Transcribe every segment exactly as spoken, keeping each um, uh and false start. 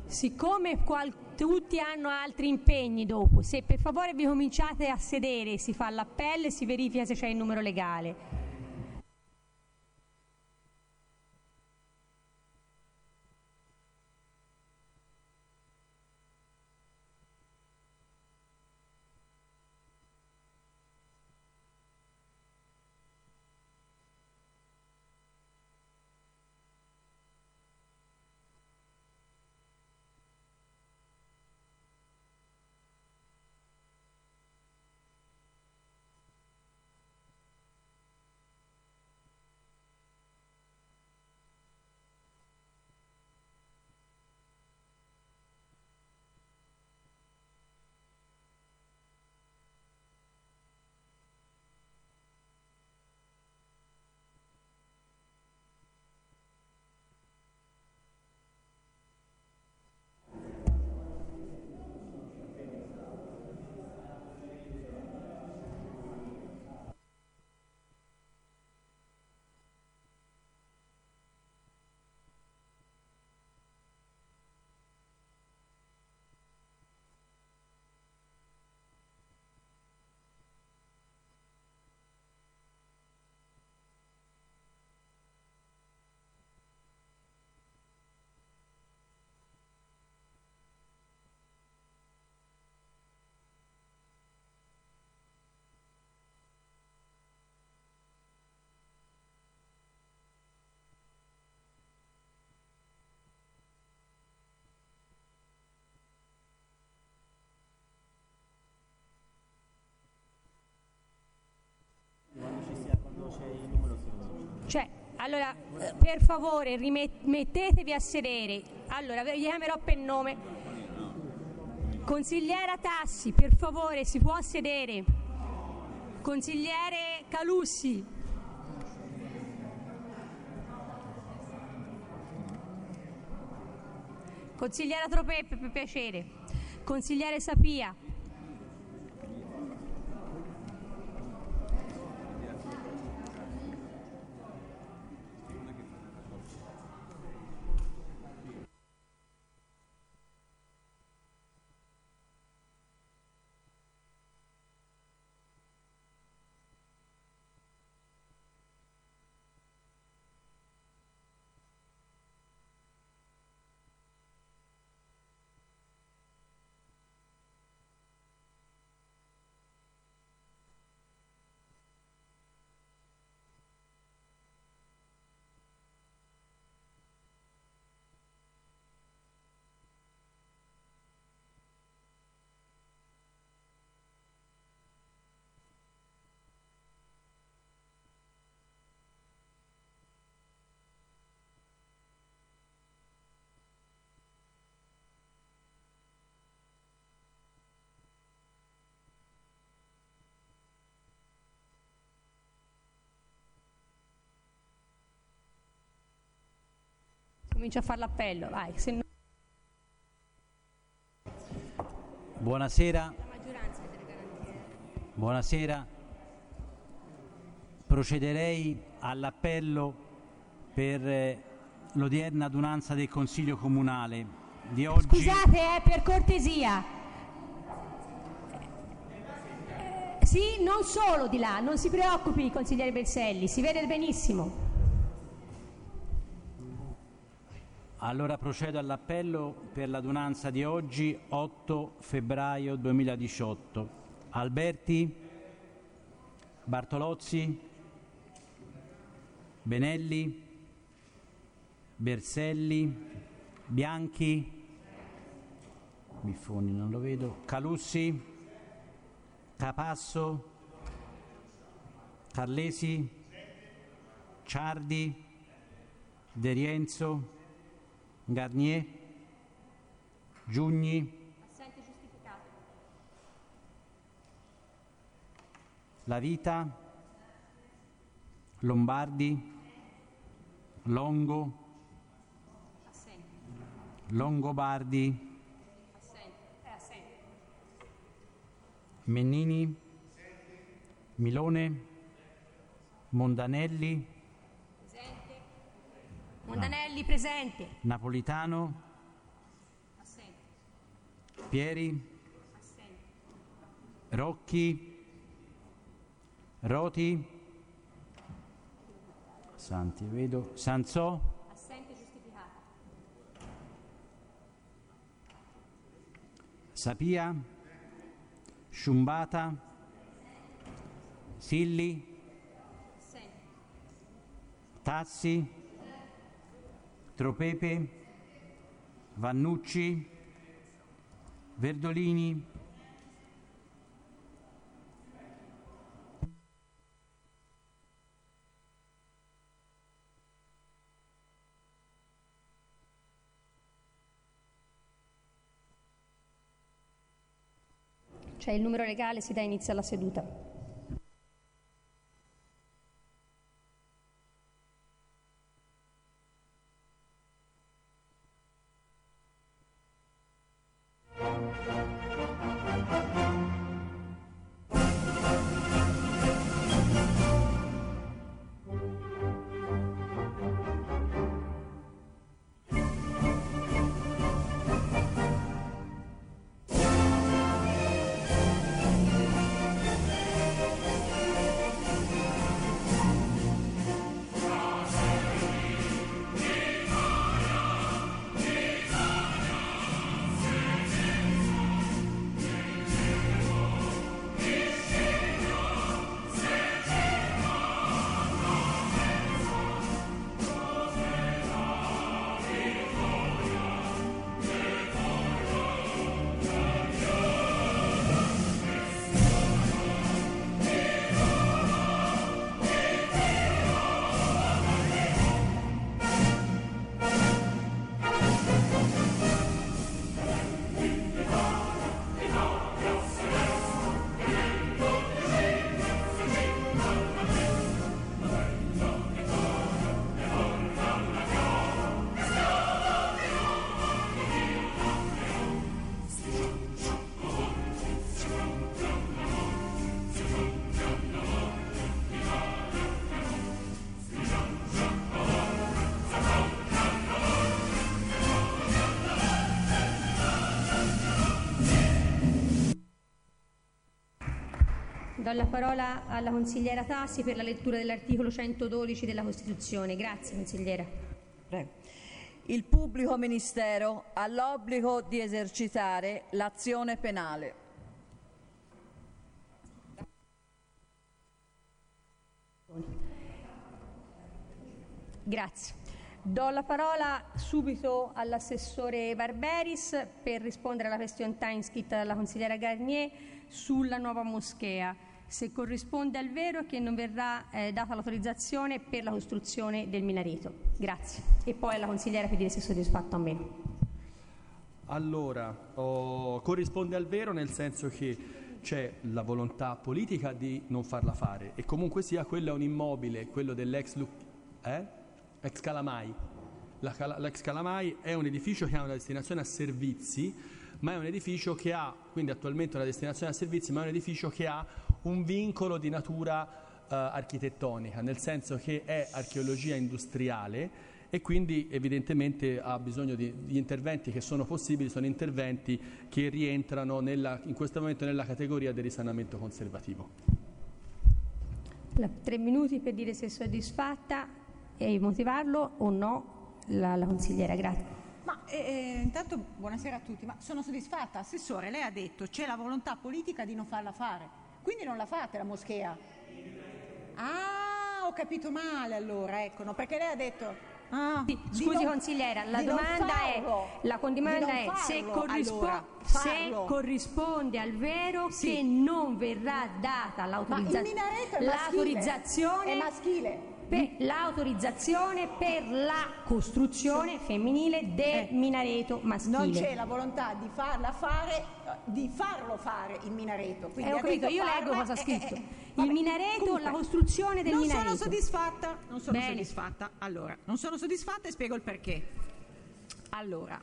Siccome qual- tutti hanno altri impegni dopo, se per favore vi cominciate a sedere, si fa l'appello e si verifica se c'è il numero legale. Cioè, allora, per favore, rimettetevi a sedere. Allora, vi chiamerò per nome. Consigliera Tassi, per favore, si può sedere. Consigliere Calussi. Consigliera Tropeppe, per piacere. Consigliere Sapia. Comincia a fare l'appello, vai. Se no... Buonasera. Buonasera. Procederei all'appello per eh, l'odierna adunanza del Consiglio Comunale di oggi. Scusate, eh, per cortesia. Eh, sì, non solo di là, non si preoccupi, consigliere Berselli, si vede benissimo. Allora procedo all'appello per l'adunanza di oggi, otto febbraio duemiladiciotto. Alberti, Bartolozzi, Benelli, Berselli, Bianchi, Biffoni non lo vedo, Calussi, Capasso, Carlesi, Ciardi, De Rienzo, Garnier, Giugni, assente giustificato. La Vita, Lombardi, Longo, Assente. Longobardi, Assente. È assente. Mennini, Milone, Mondanelli, Presente. Mondanelli presente. Napolitano, Pieri, Rocchi, Roti, Santi, vedo, Sansò, assente giustificata, Sapia, Sciumbata, Silli, assente, Tassi, Tropepe, Vannucci, Verdolini, c'è il numero legale, si dà inizio alla seduta. Do la parola alla consigliera Tassi per la lettura dell'articolo centododici della Costituzione. Grazie, consigliera. Prego. Il pubblico ministero ha l'obbligo di esercitare l'azione penale. Grazie. Do la parola subito all'assessore Barberis per rispondere alla question time scritta dalla consigliera Garnier sulla nuova moschea, se corrisponde al vero che non verrà eh, data l'autorizzazione per la costruzione del minareto. Grazie. E poi alla consigliera per dire se è soddisfatto o meno. Allora, oh, corrisponde al vero nel senso che c'è la volontà politica di non farla fare e comunque sia quello è un immobile, quello dell'ex eh? ex Calamai. La, l'ex Calamai è un edificio che ha una destinazione a servizi, ma è un edificio che ha, quindi attualmente una destinazione a servizi, ma è un edificio che ha un vincolo di natura eh, architettonica, nel senso che è archeologia industriale e quindi evidentemente ha bisogno di, di interventi che sono possibili, sono interventi che rientrano nella, in questo momento nella categoria del risanamento conservativo. Tre minuti per dire se è soddisfatta e motivarlo o no la, la consigliera, grazie. Ma eh, intanto buonasera a tutti, ma sono soddisfatta. Assessore, lei ha detto c'è la volontà politica di non farla fare, quindi non la fate la moschea. Ah, ho capito male allora, ecco, no, perché lei ha detto... Ah, sì, scusi non, consigliera, la domanda farlo, è, la domanda è farlo, se, corrispo- allora, se corrisponde al vero sì. che non verrà data l'autorizza- l'autorizzazione è maschile. per l'autorizzazione per la costruzione femminile del eh, minareto maschile. Non c'è la volontà di farla fare, di farlo fare il minareto. Eh, ho capito, io leggo cosa ha scritto. Eh, eh, il minareto, comunque, la costruzione del non minareto. Non sono soddisfatta, non sono Bene. soddisfatta. Allora, non sono soddisfatta e spiego il perché. Allora,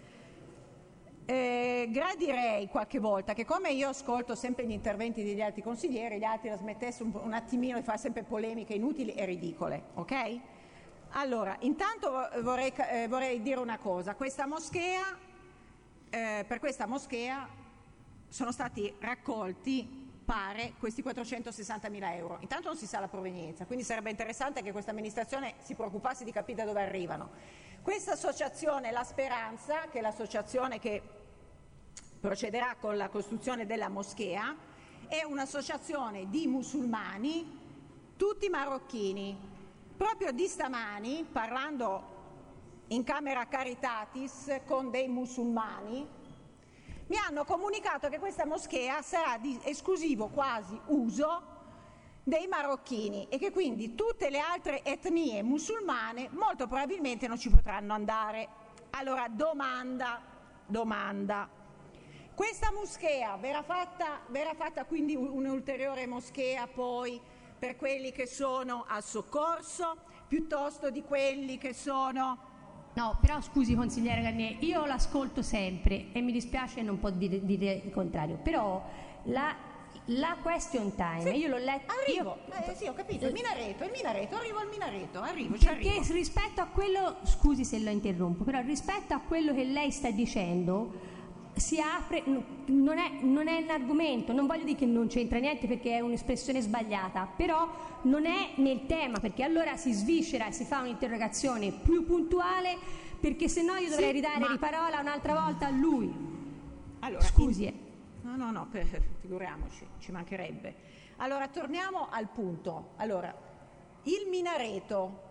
Eh, gradirei qualche volta che, come io ascolto sempre gli interventi degli altri consiglieri, gli altri la smettessero un, un attimino di fare sempre polemiche inutili e ridicole, ok? Allora, intanto vorrei, eh, vorrei dire una cosa: questa moschea eh, per questa moschea sono stati raccolti, pare, questi quattrocentosessantamila euro. Intanto non si sa la provenienza, quindi sarebbe interessante che questa amministrazione si preoccupasse di capire da dove arrivano. Questa associazione, La Speranza, che è l'associazione che procederà con la costruzione della moschea, è un'associazione di musulmani, tutti marocchini. Proprio di stamani, parlando in Camera Caritatis con dei musulmani, mi hanno comunicato che questa moschea sarà di esclusivo quasi uso dei marocchini e che quindi tutte le altre etnie musulmane molto probabilmente non ci potranno andare. Allora, domanda, domanda. Questa moschea verrà fatta, verrà fatta quindi un'ulteriore moschea poi per quelli che sono al soccorso, piuttosto di quelli che sono... No, però scusi consigliere Garnier, io l'ascolto sempre e mi dispiace non può dire, dire il contrario, però la, la question time, sì, io l'ho letto... Arrivo, io, eh, sì ho capito, il minareto, il minareto, arrivo al minareto, arrivo, ci perché arrivo. rispetto a quello, scusi se lo interrompo, però rispetto a quello che lei sta dicendo... si apre, non è, non è un argomento, non voglio dire che non c'entra niente perché è un'espressione sbagliata, però non è nel tema, perché allora si sviscera e si fa un'interrogazione più puntuale, perché se no io dovrei sì, ridare ma... di parola un'altra volta a lui. Allora, scusi. In... No, no, no, per... figuriamoci, ci mancherebbe. Allora, torniamo al punto. Allora, il minareto.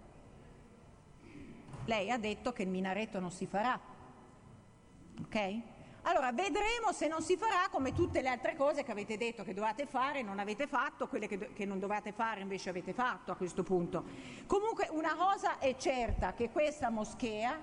Lei ha detto che il minareto non si farà. Ok? Allora vedremo se non si farà come tutte le altre cose che avete detto che dovete fare, non avete fatto, quelle che, che non dovete fare invece avete fatto a questo punto. Comunque una cosa è certa, che questa moschea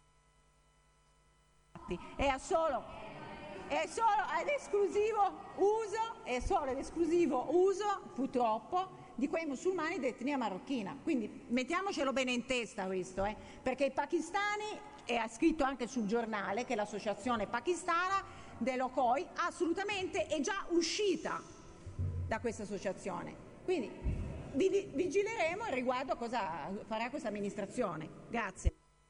è a solo, è solo ad esclusivo uso, è solo ed esclusivo uso, purtroppo, di quei musulmani di etnia marocchina. Quindi mettiamocelo bene in testa questo, eh, perché i pakistani, e ha scritto anche sul giornale che l'associazione pakistana dell'O C O I assolutamente è già uscita da questa associazione. Quindi vigileremo riguardo a cosa farà questa amministrazione. Grazie.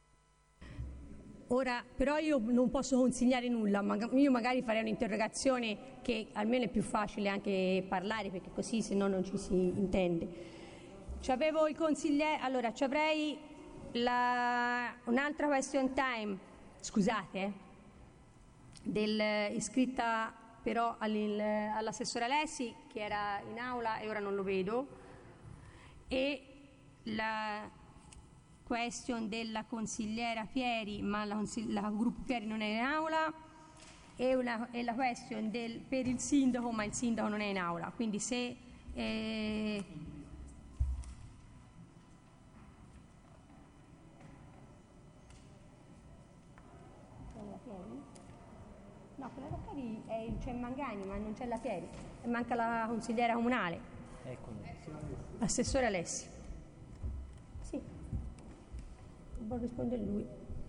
Ora, però io non posso consigliare nulla, ma io magari farei un'interrogazione che almeno è più facile anche parlare, perché così se no non ci si intende. C'avevo il consigliere, allora ci avrei la, un'altra question time, scusate, eh, del, iscritta però all'assessore Alessi, che era in aula e ora non lo vedo, e la question della consigliera Pieri, ma la, la gruppo Pieri non è in aula, e, una, e la question del, per il sindaco, ma il sindaco non è in aula, quindi se eh, no, quella da Pieri è, c'è Mangani, ma non c'è la Pieri, e manca la consigliera comunale. Eccomi. Assessore Alessi. Sì. Vuole rispondere lui.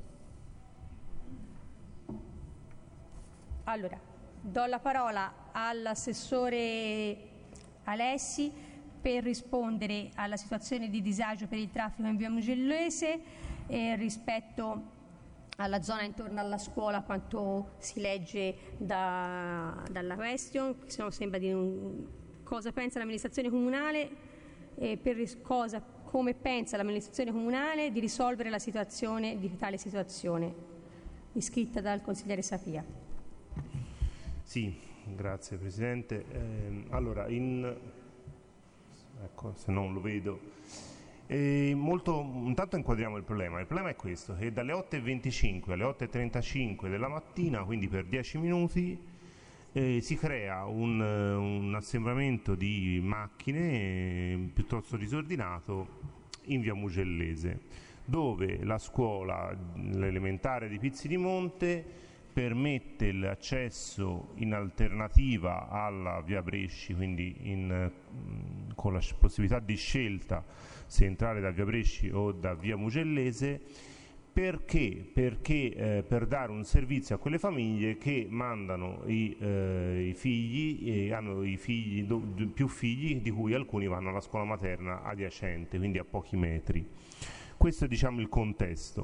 Allora, do la parola all'assessore Alessi per rispondere alla situazione di disagio per il traffico in via Mugellese eh, rispetto alla zona intorno alla scuola, quanto si legge da, dalla question, se no sembra di un, cosa pensa l'amministrazione comunale e per cosa, come pensa l'amministrazione comunale di risolvere la situazione di tale situazione, iscritta dal consigliere Sapia. Sì, grazie Presidente. Eh, allora, in, ecco, se non lo vedo. E molto, intanto inquadriamo il problema. Il problema è questo, che dalle otto e venticinque alle otto e trentacinque della mattina, quindi per dieci minuti, eh, si crea un, un assembramento di macchine eh, piuttosto disordinato in via Mugellese, dove la scuola, l'elementare di Pizzi di Monte, permette l'accesso in alternativa alla via Bresci, quindi in, con la possibilità di scelta se entrare da via Bresci o da via Mugellese. Perché? Perché eh, per dare un servizio a quelle famiglie che mandano i, eh, i figli e hanno i figli, do, più figli, di cui alcuni vanno alla scuola materna adiacente, quindi a pochi metri. Questo è, diciamo, il contesto.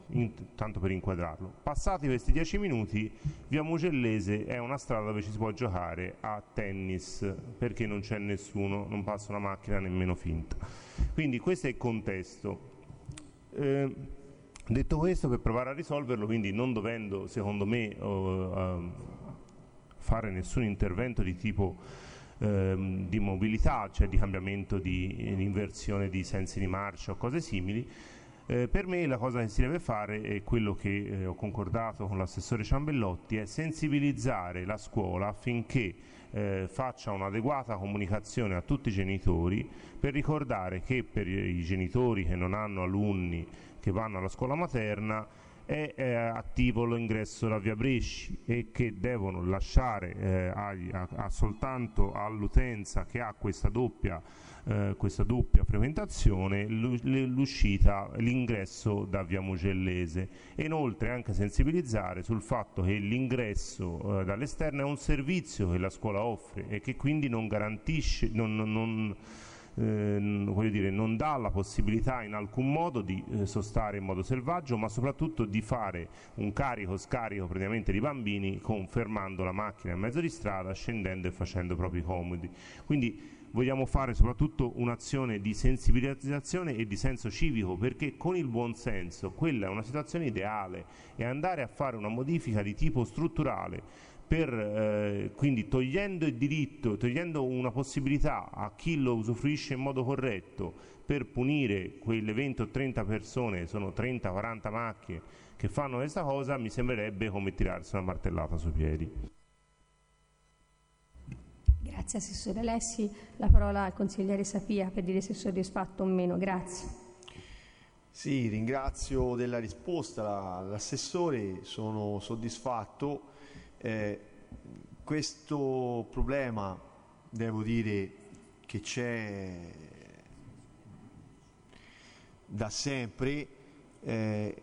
in, tanto per inquadrarlo. Passati questi dieci minuti, via Mugellese è una strada dove ci si può giocare a tennis, perché non c'è nessuno, non passa una macchina nemmeno finta. Quindi questo è il contesto. Eh, detto questo, per provare a risolverlo, quindi non dovendo, secondo me, oh, uh, fare nessun intervento di tipo ehm, di mobilità, cioè di cambiamento, di, di inversione di sensi di marcia o cose simili, eh, per me la cosa che si deve fare, è quello che eh, ho concordato con l'assessore Ciambellotti, è sensibilizzare la scuola affinché eh, faccia un'adeguata comunicazione a tutti i genitori, per ricordare che per i genitori che non hanno alunni che vanno alla scuola materna è eh, attivo l'ingresso da via Bresci e che devono lasciare eh, a, a, a soltanto all'utenza che ha questa doppia, eh, questa doppia frequentazione l'uscita, l'ingresso da via Mugellese, e inoltre anche sensibilizzare sul fatto che l'ingresso eh, dall'esterno è un servizio che la scuola offre e che quindi non garantisce, non, non, non Eh, voglio dire, non dà la possibilità in alcun modo di eh, sostare in modo selvaggio, ma soprattutto di fare un carico-scarico praticamente di bambini, con, fermando la macchina in mezzo di strada, scendendo e facendo i propri comodi. Quindi vogliamo fare soprattutto un'azione di sensibilizzazione e di senso civico, perché con il buon senso quella è una situazione ideale, e andare a fare una modifica di tipo strutturale, per, eh, quindi togliendo il diritto, togliendo una possibilità a chi lo usufruisce in modo corretto, per punire quelle venti o trenta persone, sono trenta quaranta macchine che fanno questa cosa, mi sembrerebbe come tirarsi una martellata sui piedi. Grazie Assessore Alessi. La parola al consigliere Sapia per dire se è soddisfatto o meno. Grazie. Sì, ringrazio della risposta l'assessore, sono soddisfatto. Eh, questo problema, devo dire che c'è da sempre, eh,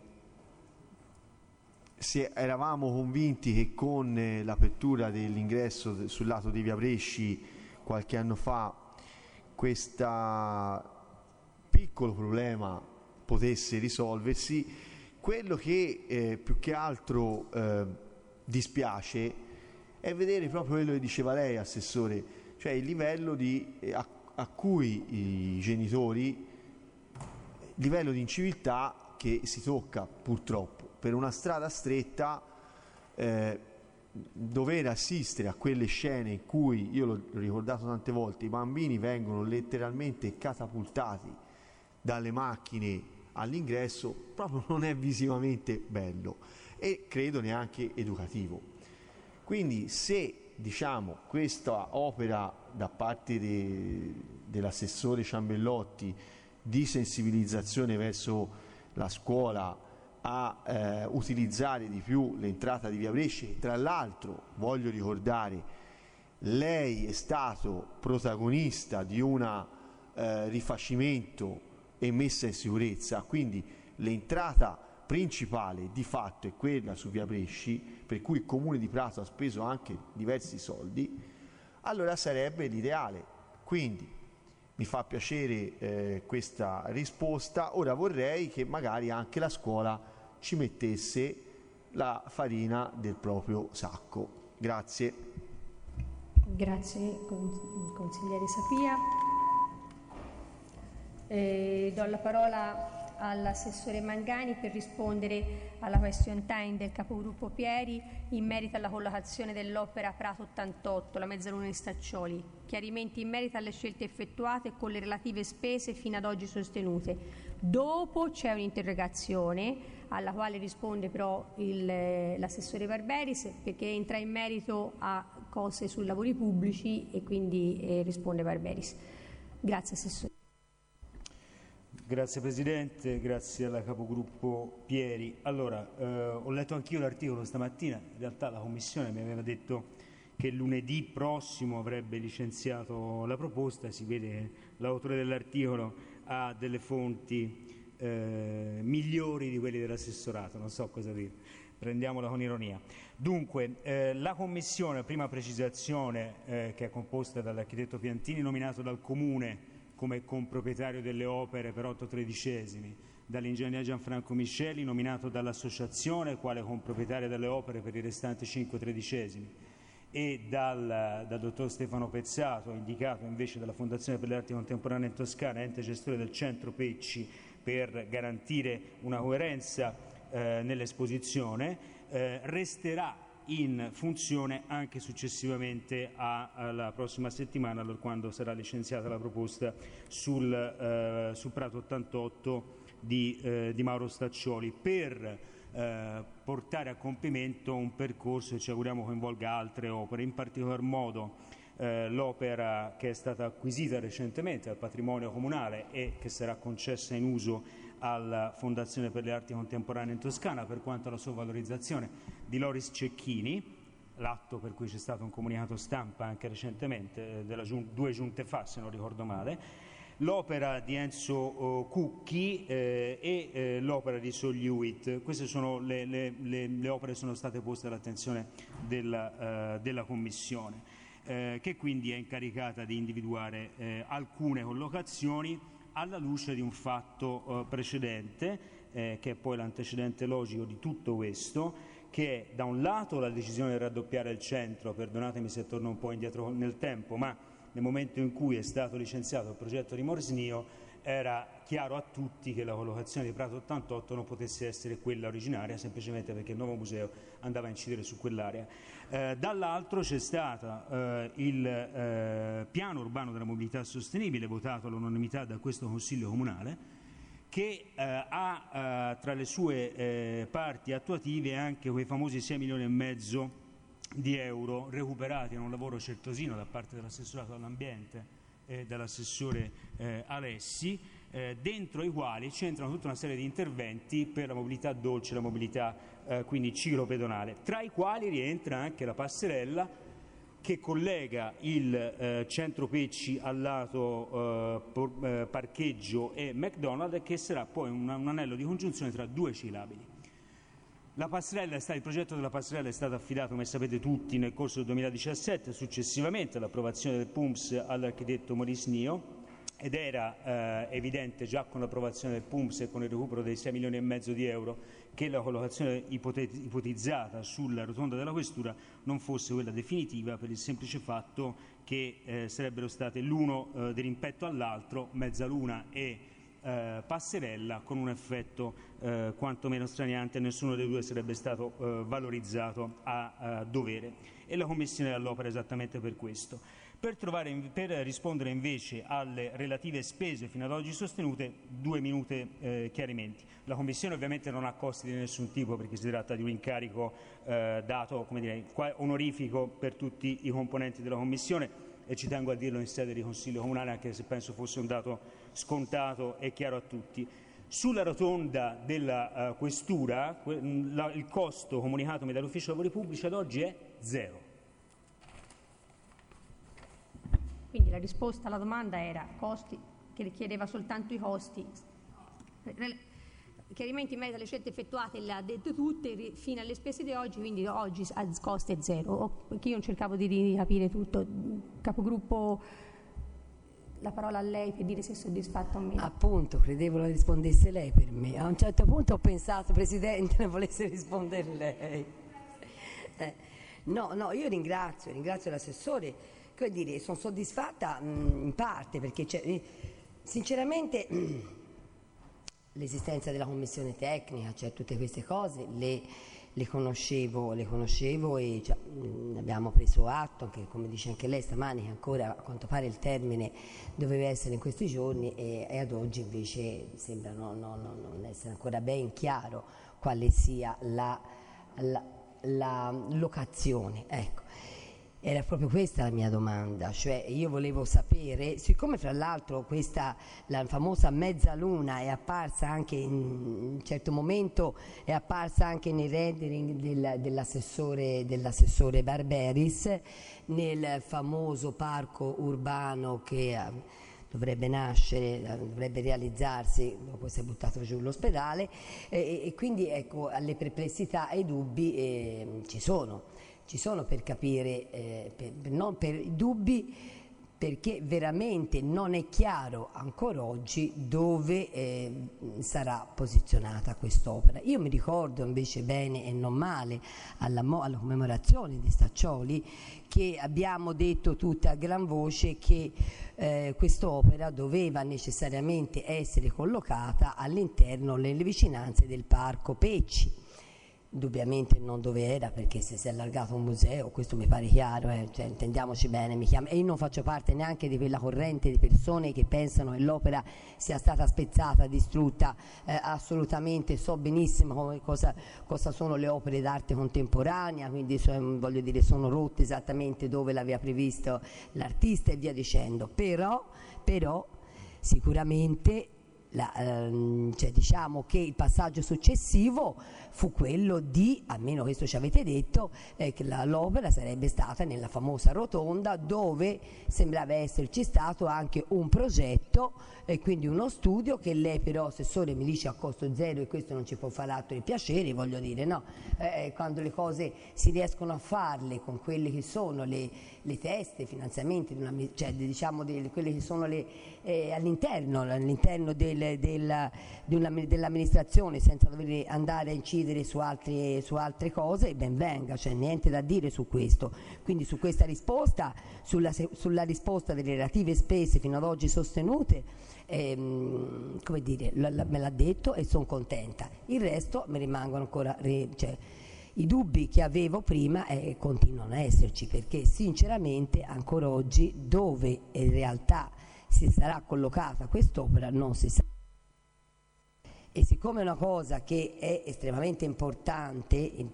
se eravamo convinti che con eh, l'apertura dell'ingresso sul lato di via Bresci qualche anno fa questo piccolo problema potesse risolversi. Quello che eh, più che altro eh, dispiace è vedere proprio quello che diceva lei, Assessore, cioè il livello di, a, a cui i genitori, il livello di inciviltà che si tocca purtroppo per una strada stretta, eh, dover assistere a quelle scene in cui, io l'ho ricordato tante volte, i bambini vengono letteralmente catapultati dalle macchine all'ingresso, proprio non è visivamente bello e credo neanche educativo. Quindi se diciamo questa opera da parte de, dell'assessore Ciambellotti di sensibilizzazione verso la scuola a eh, utilizzare di più l'entrata di via Bresci, che tra l'altro voglio ricordare lei è stato protagonista di un eh, rifacimento e messa in sicurezza, quindi l'entrata principale di fatto è quella su via Bresci, per cui il Comune di Prato ha speso anche diversi soldi, allora sarebbe l'ideale. Quindi mi fa piacere eh, questa risposta. Ora vorrei che magari anche la scuola ci mettesse la farina del proprio sacco. Grazie. Grazie consigliere Sapia. Eh, do la parola all'assessore Mangani per rispondere alla question time del capogruppo Pieri in merito alla collocazione dell'opera Prato ottantotto, la mezzaluna di Staccioli. Chiarimenti in merito alle scelte effettuate con le relative spese fino ad oggi sostenute. Dopo c'è un'interrogazione alla quale risponde però il, l'assessore Barberis, perché entra in merito a cose sui lavori pubblici e quindi eh, risponde Barberis. Grazie Assessore. Grazie Presidente, grazie alla capogruppo Pieri. Allora, eh, ho letto anch'io l'articolo stamattina, in realtà la Commissione mi aveva detto che lunedì prossimo avrebbe licenziato la proposta, si vede che l'autore dell'articolo ha delle fonti eh, migliori di quelli dell'assessorato, non so cosa dire, prendiamola con ironia. Dunque, eh, la Commissione, prima precisazione, eh, che è composta dall'architetto Piantini, nominato dal Comune come comproprietario delle opere per otto tredicesimi, dall'ingegner Gianfranco Misceli, nominato dall'associazione quale comproprietaria delle opere per i restanti cinque tredicesimi, e dal, dal dottor Stefano Pezzato, indicato invece dalla Fondazione per le Arti Contemporanee in Toscana, ente gestore del Centro Pecci, per garantire una coerenza eh, nell'esposizione, eh, resterà in funzione anche successivamente alla prossima settimana, quando sarà licenziata la proposta sul, eh, sul Prato ottantotto di, eh, di Mauro Staccioli, per eh, portare a compimento un percorso che ci auguriamo coinvolga altre opere, in particolar modo eh, l'opera che è stata acquisita recentemente dal patrimonio comunale e che sarà concessa in uso alla Fondazione per le Arti Contemporanee in Toscana per quanto alla sua valorizzazione, di Loris Cecchini, l'atto per cui c'è stato un comunicato stampa anche recentemente, della giun- due giunte fa se non ricordo male, l'opera di Enzo oh, Cucchi eh, e eh, l'opera di Sol Hewitt. Queste sono le, le, le, le opere che sono state poste all'attenzione della, uh, della Commissione, eh, che quindi è incaricata di individuare eh, alcune collocazioni alla luce di un fatto uh, precedente, eh, che è poi l'antecedente logico di tutto questo, che è da un lato la decisione di raddoppiare il centro, perdonatemi se torno un po' indietro nel tempo, ma nel momento in cui è stato licenziato il progetto di Morsnio era chiaro a tutti che la collocazione di Prato ottantotto non potesse essere quella originaria, semplicemente perché il nuovo museo andava a incidere su quell'area. Eh, dall'altro c'è stato eh, il eh, piano urbano della mobilità sostenibile, votato all'unanimità da questo Consiglio Comunale, che eh, ha eh, tra le sue eh, parti attuative anche quei famosi sei milioni e mezzo di euro recuperati in un lavoro certosino da parte dell'assessorato all'ambiente e dall'assessore eh, Alessi, eh, dentro i quali c'entrano tutta una serie di interventi per la mobilità dolce, la mobilità eh, quindi ciclopedonale, tra i quali rientra anche la passerella che collega il eh, centro Pecci al lato eh, por, eh, parcheggio e McDonald's, che sarà poi un, un anello di congiunzione tra due ciclabili. La passerella è stato, il progetto della passerella è stato affidato, come sapete tutti, nel corso del duemiladiciassette, successivamente all'approvazione del P U M S all'architetto Maurice Nio, ed era eh, evidente già con l'approvazione del P U M S e con il recupero dei sei milioni e mezzo di euro che la collocazione ipotizzata sulla rotonda della questura non fosse quella definitiva, per il semplice fatto che eh, sarebbero state l'uno eh, di rimpetto all'altro, mezzaluna e Eh, passerella, con un effetto eh, quantomeno straniante. Nessuno dei due sarebbe stato eh, valorizzato a, a dovere, e la Commissione è all'opera esattamente per questo. Per, trovare, per rispondere invece alle relative spese fino ad oggi sostenute, due minuti eh, chiarimenti. La Commissione ovviamente non ha costi di nessun tipo, perché si tratta di un incarico eh, dato, come dire, onorifico per tutti i componenti della Commissione, e ci tengo a dirlo in sede di Consiglio Comunale, anche se penso fosse un dato scontato e chiaro a tutti. Sulla rotonda della uh, questura, que- la, il costo comunicatomi dall'Ufficio Lavori Pubblici ad oggi è zero. Quindi la risposta alla domanda era costi, che richiedeva soltanto i costi. Chiarimenti in merito alle scelte effettuate le ha detto tutte fino alle spese di oggi, quindi oggi il costo è zero. Perché io cercavo di capire tutto. Capogruppo, la parola a lei per dire se è soddisfatto o meno. Appunto, credevo la rispondesse lei per me. A un certo punto ho pensato, Presidente, ne volesse rispondere lei. Eh, no, no, io ringrazio, ringrazio l'assessore, che dire, sono soddisfatta mh, in parte, perché c'è, sinceramente l'esistenza della commissione tecnica, cioè tutte queste cose, le, le conoscevo, le conoscevo e cioè, mh, abbiamo preso atto, anche, come dice anche lei stamani, che ancora a quanto pare il termine doveva essere in questi giorni, e, e ad oggi invece sembra no, no, no, non essere ancora ben chiaro quale sia la, la, la locazione. Ecco. Era proprio questa la mia domanda, cioè io volevo sapere, siccome fra l'altro questa, la famosa mezzaluna è apparsa anche in un certo momento, è apparsa anche nei rendering del, dell'assessore, dell'assessore Barberis, nel famoso parco urbano che eh, dovrebbe nascere, dovrebbe realizzarsi, dopo si è buttato giù l'ospedale, e, e quindi ecco, le perplessità e i dubbi eh, ci sono. Ci sono per capire, eh, per, non per i dubbi perché veramente non è chiaro ancora oggi dove eh, sarà posizionata quest'opera. Io mi ricordo invece bene e non male alla, alla commemorazione di Staccioli che abbiamo detto tutte a gran voce che eh, quest'opera doveva necessariamente essere collocata all'interno, nelle vicinanze del Parco Pecci. Indubbiamente non dove era, perché se si è allargato un museo, questo mi pare chiaro, eh, cioè, intendiamoci bene, mi chiama, e io non faccio parte neanche di quella corrente di persone che pensano che l'opera sia stata spezzata, distrutta, eh, assolutamente so benissimo come, cosa, cosa sono le opere d'arte contemporanea, quindi so, voglio dire sono rotte esattamente dove l'aveva previsto l'artista e via dicendo, però, però sicuramente La, ehm, cioè, diciamo che il passaggio successivo fu quello di, almeno questo ci avete detto, eh, che la, l'opera sarebbe stata nella famosa rotonda dove sembrava esserci stato anche un progetto e eh, quindi uno studio che lei però, assessore, mi dice a costo zero e questo non ci può fare altro di piacere, voglio dire, no? Eh, quando le cose si riescono a farle con quelle che sono le, le teste, i finanziamenti, di una, cioè diciamo di quelle che sono le, eh, all'interno, all'interno del Del, dell'amministrazione senza dover andare a incidere su, altri, su altre cose, ben venga, cioè niente da dire su questo. Quindi su questa risposta, sulla, sulla risposta delle relative spese fino ad oggi sostenute, ehm, come dire, la, la, me l'ha detto e sono contenta. Il resto mi rimangono ancora cioè, i dubbi che avevo prima e continuano a esserci, perché sinceramente ancora oggi dove in realtà si sarà collocata quest'opera non si sa. E siccome è una cosa che è estremamente importante,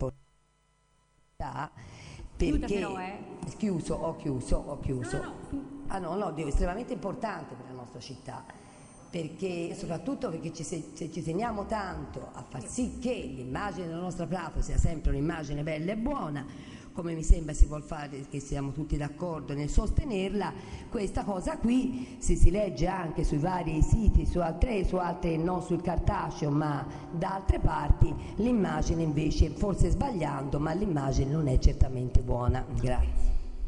importante perché però, eh. chiuso, ho chiuso, ho chiuso. No, no. Ah no, no, dico, estremamente importante per la nostra città, perché soprattutto perché ci, se, se ci teniamo tanto a far sì che l'immagine della nostra Prato sia sempre un'immagine bella e buona, come mi sembra si vuol fare, che siamo tutti d'accordo nel sostenerla, questa cosa qui, se si legge anche sui vari siti, su altre, su altre non sul cartaceo ma da altre parti, l'immagine invece, forse sbagliando, ma l'immagine non è certamente buona. Grazie.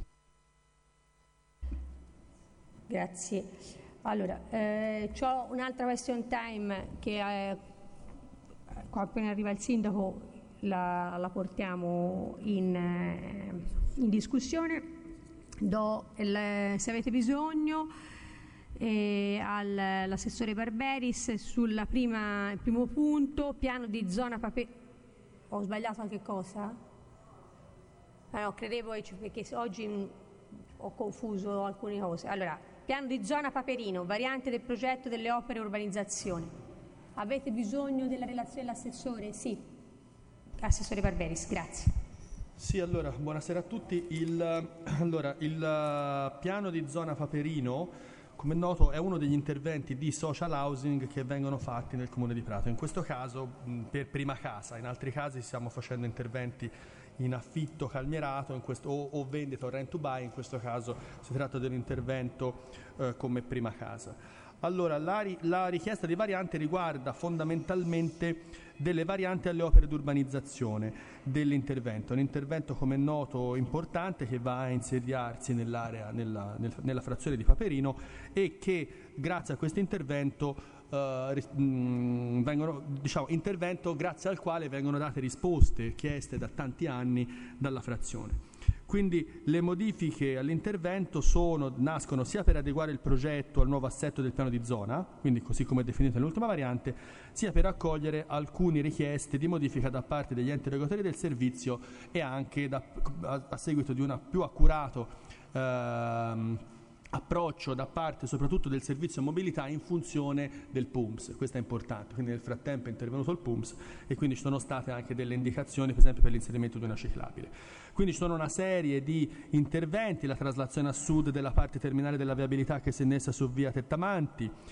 Grazie. Allora, eh, c'ho un'altra question time che eh, appena arriva il sindaco La, la portiamo in, eh, in discussione. Do il, se avete bisogno eh, all'assessore Barberis sulla prima, il primo punto, piano di zona Pape... Ho sbagliato anche cosa? Ah, no, credevo perché oggi mh, ho confuso alcune cose. Allora, piano di zona Paperino, variante del progetto delle opere urbanizzazione. Avete bisogno della relazione dell'assessore? Sì. Assessore Barberis, grazie. Sì, allora, buonasera a tutti. Il, allora, il uh, piano di zona Paperino, come è noto, è uno degli interventi di social housing che vengono fatti nel Comune di Prato. In questo caso mh, per prima casa, in altri casi stiamo facendo interventi in affitto calmierato in questo, o, o vendita o rent to buy, in questo caso si tratta dell'intervento uh, come prima casa. Allora, la, la richiesta di variante riguarda fondamentalmente delle varianti alle opere di urbanizzazione dell'intervento. Un intervento, come è noto, importante che va a insediarsi nell'area, nella, nel, nella frazione di Paperino e che grazie a questo intervento eh, mh, vengono, diciamo, intervento grazie al quale vengono date risposte chieste da tanti anni dalla frazione. Quindi le modifiche all'intervento sono, nascono sia per adeguare il progetto al nuovo assetto del piano di zona, quindi così come definito nell'ultima variante, sia per accogliere alcune richieste di modifica da parte degli enti erogatori del servizio e anche da, a, a seguito di un più accurato ehm, approccio da parte soprattutto del servizio mobilità in funzione del P U M S. Questo è importante, quindi nel frattempo è intervenuto il P U M S e quindi ci sono state anche delle indicazioni, per esempio per l'inserimento di una ciclabile. Quindi ci sono una serie di interventi, la traslazione a sud della parte terminale della viabilità che si innesta su via Tettamanti,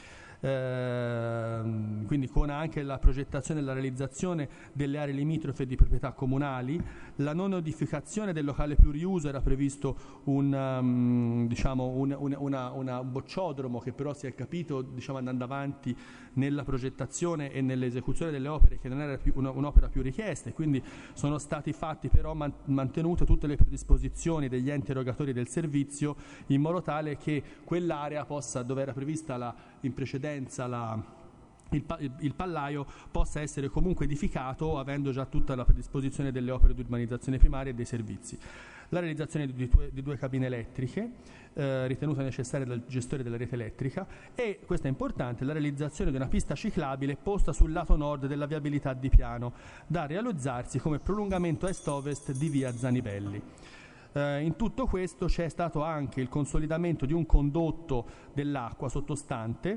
ehm, quindi con anche la progettazione e la realizzazione delle aree limitrofe di proprietà comunali. La non notificazione del locale pluriuso, era previsto un, um, diciamo un, un, una, una bocciodromo che però si è capito, diciamo, andando avanti nella progettazione e nell'esecuzione delle opere, che non era più una, un'opera più richiesta, e quindi sono stati fatti però man, mantenute tutte le predisposizioni degli enti erogatori del servizio in modo tale che quell'area possa, dove era prevista la, in precedenza la Il, il pallaio, possa essere comunque edificato avendo già tutta la predisposizione delle opere di urbanizzazione primaria e dei servizi. La realizzazione di due, di due cabine elettriche eh, ritenuta necessaria dal gestore della rete elettrica, e, questo è importante, la realizzazione di una pista ciclabile posta sul lato nord della viabilità di Piano, da realizzarsi come prolungamento est-ovest di via Zanivelli. Uh, in tutto questo c'è stato anche il consolidamento di un condotto dell'acqua sottostante,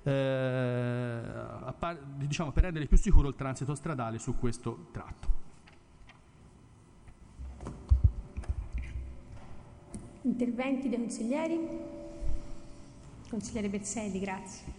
uh, par- diciamo, per rendere più sicuro il transito stradale su questo tratto. Interventi dei consiglieri? Consigliere Berselli, grazie.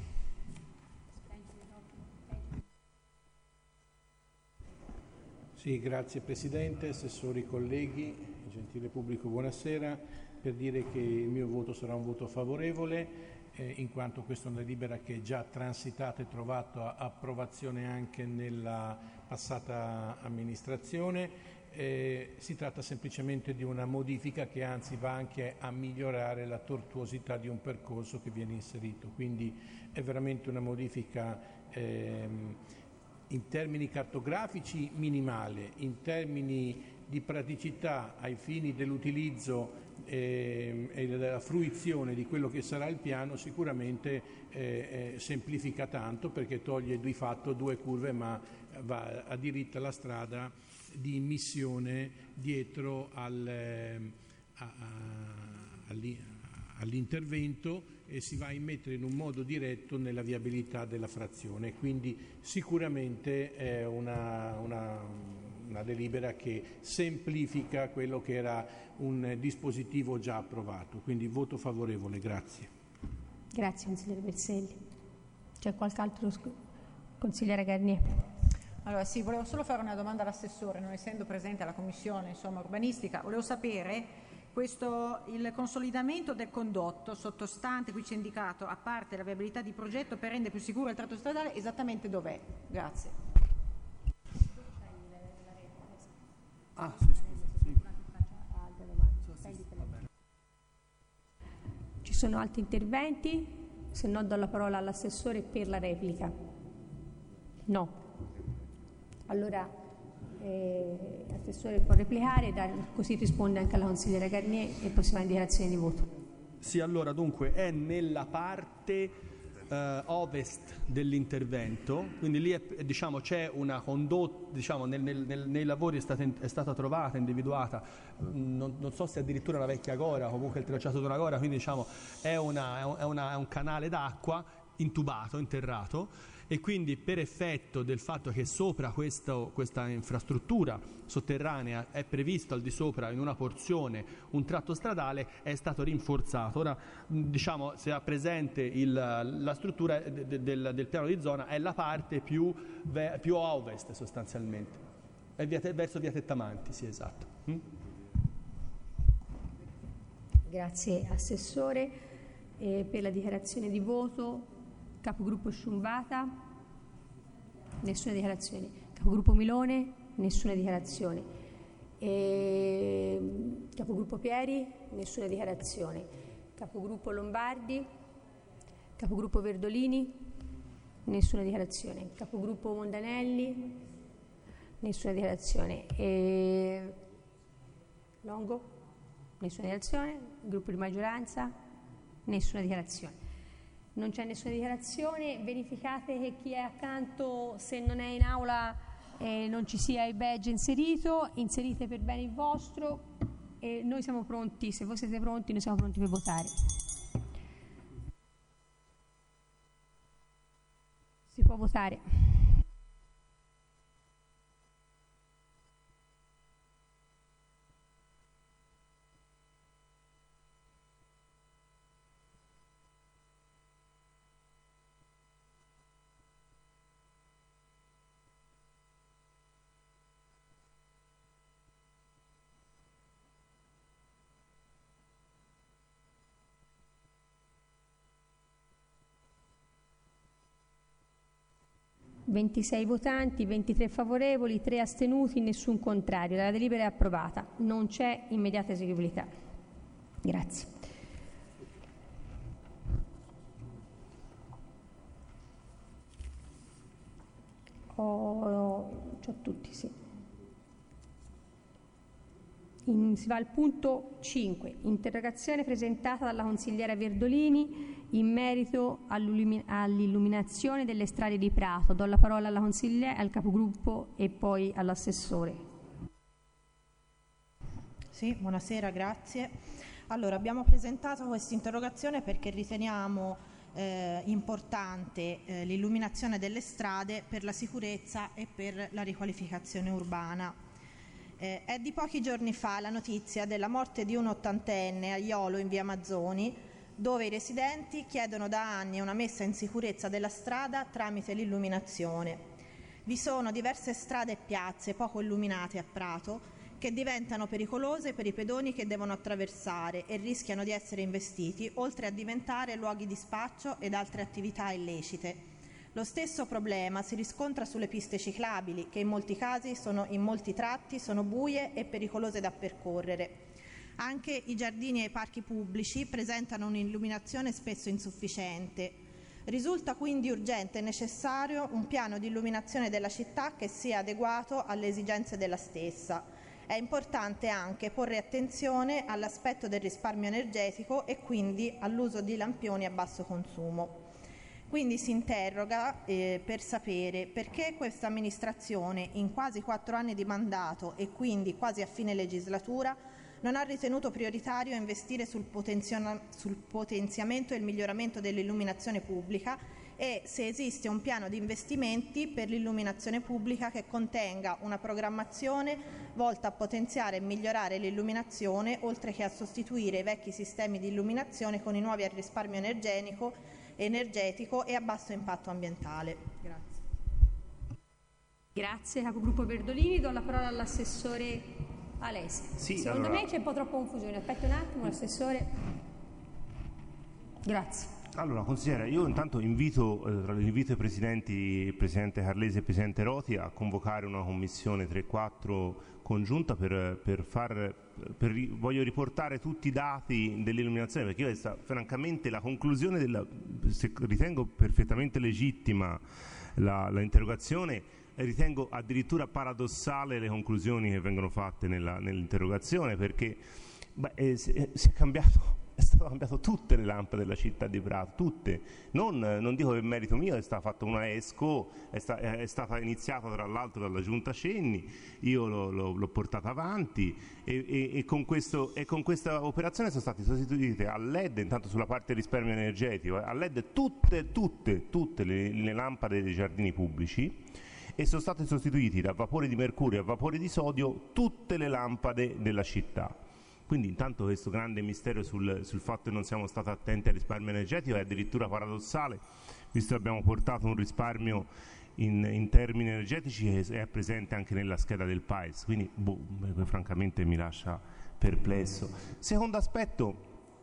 Sì, grazie Presidente, assessori, colleghi, gentile pubblico, buonasera. Per dire che il mio voto sarà un voto favorevole, eh, in quanto questa è una delibera che è già transitata e trovato approvazione anche nella passata amministrazione. Eh, si tratta semplicemente di una modifica che anzi va anche a migliorare la tortuosità di un percorso che viene inserito, quindi è veramente una modifica ehm, in termini cartografici minimale, in termini di praticità ai fini dell'utilizzo eh, e della fruizione di quello che sarà il piano, sicuramente eh, eh, semplifica tanto, perché toglie di fatto due curve ma va a diritta la strada di immissione dietro al, eh, a, a, all'intervento, e si va a immettere in un modo diretto nella viabilità della frazione. Quindi sicuramente è una, una, una delibera che semplifica quello che era un dispositivo già approvato. Quindi voto favorevole, grazie. Grazie consigliere Berselli. C'è qualche altro consigliere Garnier? Allora sì, volevo solo fare una domanda all'assessore, non essendo presente alla commissione insomma, urbanistica, volevo sapere questo, il consolidamento del condotto sottostante, qui c'è indicato, a parte la viabilità di progetto per rendere più sicuro il tratto stradale, esattamente dov'è? Grazie. Ah, sì, scusa. Sì. Ci sono altri interventi? Se no do la parola all'assessore per la replica. No. Allora, eh, l'assessore può replicare, da, così risponde anche alla consigliera Garnier e poi si va in dichiarazione di voto. Sì, allora dunque è nella parte eh, ovest dell'intervento, quindi lì è, diciamo, c'è una condotta, diciamo, nel, nel, nel, nei lavori è stata, è stata trovata, individuata, non, non so se addirittura una vecchia gora, comunque il tracciato di una gora, quindi diciamo è, una, è, una, è un canale d'acqua intubato, interrato, e quindi per effetto del fatto che sopra questo, questa infrastruttura sotterranea è previsto al di sopra in una porzione un tratto stradale, è stato rinforzato. Ora, diciamo, se ha presente il, la struttura de, del, del piano di zona, è la parte più, più a ovest sostanzialmente, è via, verso via Tettamanti, sì, esatto. Mm? Grazie Assessore. E per la dichiarazione di voto, Capogruppo Sciumbata, nessuna dichiarazione. Capogruppo Milone, nessuna dichiarazione. E... Capogruppo Pieri, nessuna dichiarazione. Capogruppo Lombardi, Capogruppo Verdolini, nessuna dichiarazione. Capogruppo Mondanelli, nessuna dichiarazione. E... Longo, nessuna dichiarazione. Gruppo di maggioranza, nessuna dichiarazione. Non c'è nessuna dichiarazione, verificate che chi è accanto, se non è in aula, eh, non ci sia il badge inserito, inserite per bene il vostro e noi siamo pronti, se voi siete pronti, noi siamo pronti per votare. Si può votare. ventisei votanti, ventitré favorevoli, tre astenuti, nessun contrario. La delibera è approvata. Non c'è immediata eseguibilità. Grazie. Ho, c'ho tutti, sì. In, si va al punto cinque, interrogazione presentata dalla consigliera Verdolini in merito all'illuminazione delle strade di Prato. Do la parola alla consigliera, al capogruppo e poi all'assessore. Sì, buonasera, grazie. Allora, abbiamo presentato questa interrogazione perché riteniamo eh, importante eh, l'illuminazione delle strade per la sicurezza e per la riqualificazione urbana. Eh, è di pochi giorni fa la notizia della morte di un ottantenne a Iolo in via Mazzoni, dove i residenti chiedono da anni una messa in sicurezza della strada tramite l'illuminazione. Vi sono diverse strade e piazze poco illuminate a Prato che diventano pericolose per i pedoni che devono attraversare e rischiano di essere investiti, oltre a diventare luoghi di spaccio ed altre attività illecite. Lo stesso problema si riscontra sulle piste ciclabili, che in molti casi sono, in molti tratti sono buie e pericolose da percorrere. Anche i giardini e i parchi pubblici presentano un'illuminazione spesso insufficiente. Risulta quindi urgente e necessario un piano di illuminazione della città che sia adeguato alle esigenze della stessa. È importante anche porre attenzione all'aspetto del risparmio energetico e quindi all'uso di lampioni a basso consumo. Quindi si interroga eh, per sapere perché questa amministrazione, in quasi quattro anni di mandato e quindi quasi a fine legislatura, non ha ritenuto prioritario investire sul, sul potenziamento e il miglioramento dell'illuminazione pubblica e se esiste un piano di investimenti per l'illuminazione pubblica che contenga una programmazione volta a potenziare e migliorare l'illuminazione, oltre che a sostituire i vecchi sistemi di illuminazione con i nuovi a risparmio energetico energetico e a basso impatto ambientale. Grazie. Grazie, capogruppo Verdolini. Do la parola all'assessore Alesi. Sì, Secondo allora... me c'è un po' troppa confusione. Aspetta un attimo, l'assessore. Grazie. Allora, consigliera, io intanto invito, eh, invito i presidenti, il presidente Carlesi e il presidente Roti a convocare una commissione tre quattro congiunta per, per far, per, voglio riportare tutti i dati dell'illuminazione, perché io questa, francamente la conclusione della, se ritengo perfettamente legittima la, la interrogazione, ritengo addirittura paradossale le conclusioni che vengono fatte nella, nell'interrogazione, perché beh, eh, si, si è cambiato è stato cambiato tutte le lampade della città di Prato, tutte, non, non dico per merito mio, è stata fatta una ESCO, è, sta, è stata iniziata tra l'altro dalla Giunta Cenni, io l'ho, l'ho, l'ho portata avanti e, e, e, con questo, e con questa operazione sono state sostituite a L E D, intanto sulla parte risparmio energetico, a L E D tutte, tutte, tutte le, le lampade dei giardini pubblici e sono state sostituite da vapore di mercurio a vapore di sodio tutte le lampade della città. Quindi intanto questo grande mistero sul, sul fatto che non siamo stati attenti al risparmio energetico è addirittura paradossale, visto che abbiamo portato un risparmio in, in termini energetici che è presente anche nella scheda del P A E S, quindi boh, francamente mi lascia perplesso. Secondo aspetto,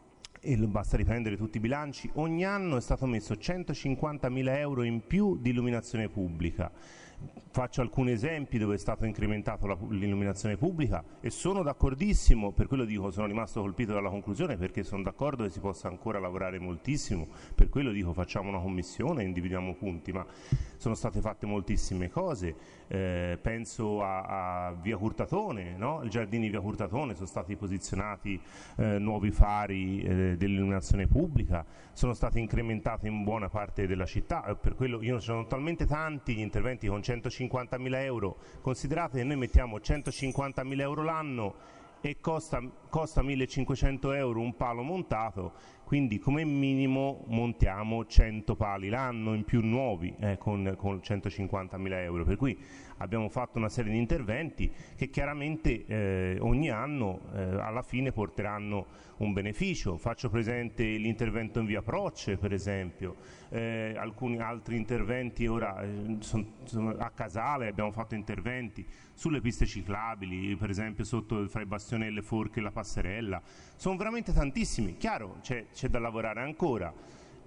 e basta riprendere tutti i bilanci, ogni anno è stato messo centocinquantamila euro in più di illuminazione pubblica. Faccio alcuni esempi dove è stato incrementato la, l'illuminazione pubblica e sono d'accordissimo, per quello dico sono rimasto colpito dalla conclusione, perché sono d'accordo che si possa ancora lavorare moltissimo, per quello dico facciamo una commissione, individuiamo punti, ma sono state fatte moltissime cose, eh, penso a, a Via Curtatone, no? I giardini di Via Curtatone sono stati posizionati eh, nuovi fari eh, dell'illuminazione pubblica, sono stati incrementati in buona parte della città, eh, per quello io sono talmente tanti gli interventi con centocinquantamila euro, considerate che noi mettiamo centocinquantamila euro l'anno e costa, costa millecinquecento euro un palo montato, quindi come minimo montiamo cento pali l'anno in più nuovi eh, con, con centocinquantamila euro, per cui abbiamo fatto una serie di interventi che chiaramente eh, ogni anno eh, alla fine porteranno un beneficio. Faccio presente l'intervento in via Proce, per esempio, eh, alcuni altri interventi ora eh, son, son, a Casale abbiamo fatto interventi sulle piste ciclabili, per esempio sotto fra i bastioni e le forche e la passerella, sono veramente tantissimi. Chiaro, c'è, c'è da lavorare ancora.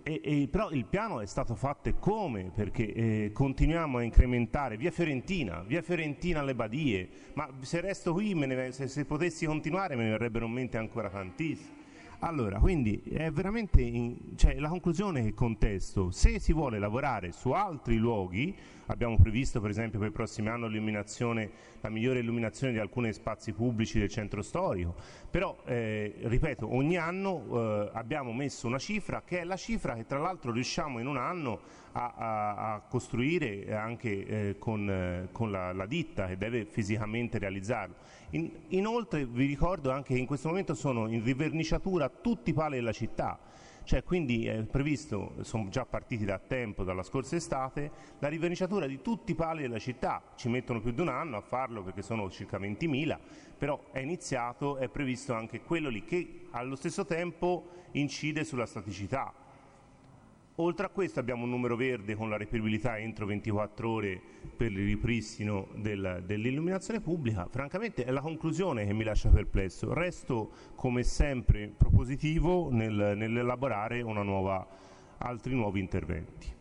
E, e, però il piano è stato fatto e come? Perché eh, continuiamo a incrementare via Fiorentina, via Fiorentina alle Badie, ma se resto qui, me ne, se, se potessi continuare me ne verrebbero in mente ancora tantissimi. Allora, quindi è veramente, in, cioè, la conclusione che contesto, se si vuole lavorare su altri luoghi, abbiamo previsto per esempio per il prossimo anno l'illuminazione, la migliore illuminazione di alcuni spazi pubblici del centro storico, però eh, ripeto, ogni anno eh, abbiamo messo una cifra che è la cifra che tra l'altro riusciamo in un anno a, a, a costruire anche eh, con, eh, con la, la ditta che deve fisicamente realizzarlo. In, inoltre vi ricordo anche che in questo momento sono in riverniciatura tutti i pali della città, cioè quindi è previsto, sono già partiti da tempo, dalla scorsa estate, la riverniciatura di tutti i pali della città. Ci mettono più di un anno a farlo perché sono circa ventimila, però è iniziato, è previsto anche quello lì che allo stesso tempo incide sulla staticità. Oltre a questo abbiamo un numero verde con la reperibilità entro ventiquattro ore per il ripristino del, dell'illuminazione pubblica. Francamente è la conclusione che mi lascia perplesso. Resto come sempre propositivo nel, nell'elaborare una nuova, altri nuovi interventi.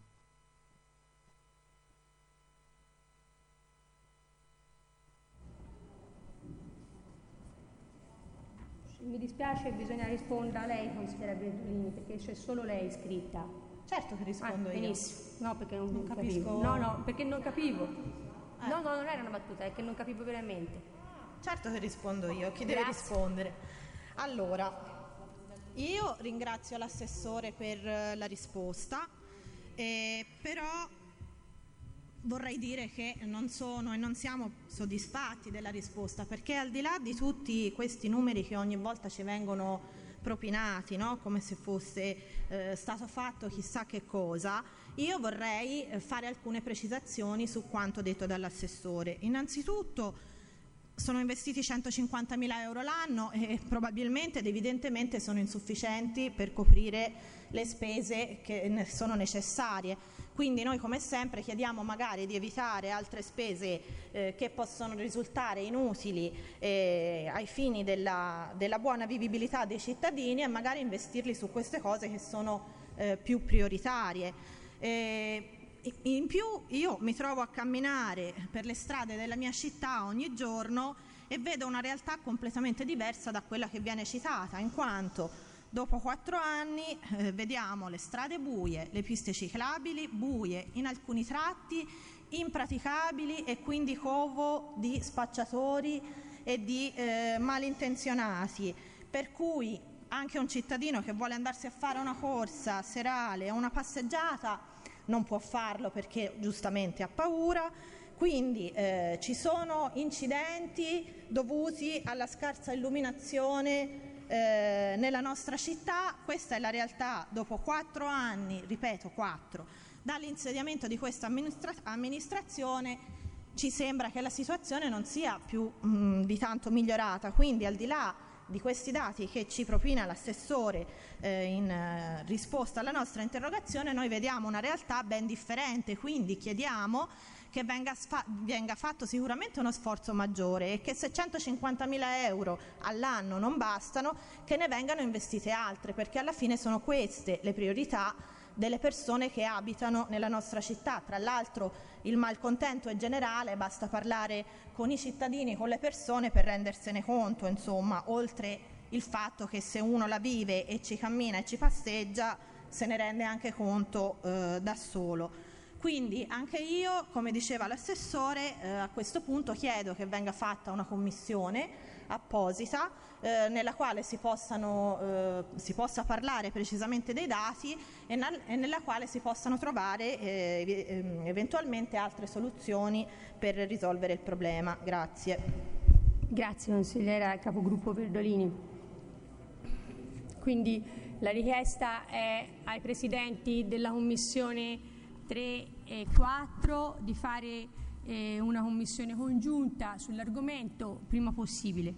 Mi dispiace, bisogna rispondere a lei, consigliera Berdolini, perché c'è solo lei iscritta. Certo che rispondo ah, io. Benissimo, no perché non, non capivo. capisco. No, no, perché non capivo. Eh. No, no, non era una battuta, è che non capivo veramente. Certo che rispondo io, chi Grazie. deve rispondere? Allora, io ringrazio l'assessore per la risposta, eh, però vorrei dire che non sono e non siamo soddisfatti della risposta, perché al di là di tutti questi numeri che ogni volta ci vengono propinati, no? Come se fosse eh, stato fatto chissà che cosa, io vorrei fare alcune precisazioni su quanto detto dall'assessore. Innanzitutto sono investiti centocinquantamila euro l'anno e probabilmente ed evidentemente sono insufficienti per coprire le spese che ne sono necessarie. Quindi noi come sempre chiediamo magari di evitare altre spese eh, che possono risultare inutili eh, ai fini della, della buona vivibilità dei cittadini e magari investirli su queste cose che sono eh, più prioritarie. Eh, in più io mi trovo a camminare per le strade della mia città ogni giorno e vedo una realtà completamente diversa da quella che viene citata, in quanto dopo quattro anni eh, vediamo le strade buie, le piste ciclabili buie, in alcuni tratti impraticabili e quindi covo di spacciatori e di eh, malintenzionati, per cui anche un cittadino che vuole andarsi a fare una corsa serale o una passeggiata non può farlo perché giustamente ha paura. Quindi eh, ci sono incidenti dovuti alla scarsa illuminazione Eh, nella nostra città. Questa è la realtà dopo quattro anni, ripeto quattro, dall'insediamento di questa amministra- amministrazione. Ci sembra che la situazione non sia più mh, di tanto migliorata, quindi al di là di questi dati che ci propina l'assessore eh, in eh, risposta alla nostra interrogazione, noi vediamo una realtà ben differente, quindi chiediamo che venga, venga fatto sicuramente uno sforzo maggiore e che se centocinquantamila euro all'anno non bastano, che ne vengano investite altre, perché alla fine sono queste le priorità delle persone che abitano nella nostra città. Tra l'altro il malcontento è generale, basta parlare con i cittadini, con le persone per rendersene conto, insomma, oltre il fatto che se uno la vive e ci cammina e ci passeggia se ne rende anche conto eh, da solo. Quindi anche io, come diceva l'assessore, eh, a questo punto chiedo che venga fatta una commissione apposita eh, nella quale si, possano, eh, si possa parlare precisamente dei dati e, nal- e nella quale si possano trovare eh, eventualmente altre soluzioni per risolvere il problema. Grazie. Grazie consigliera capogruppo Berdolini. Quindi la richiesta è ai presidenti della commissione tre e quattro di fare eh, una commissione congiunta sull'argomento prima possibile.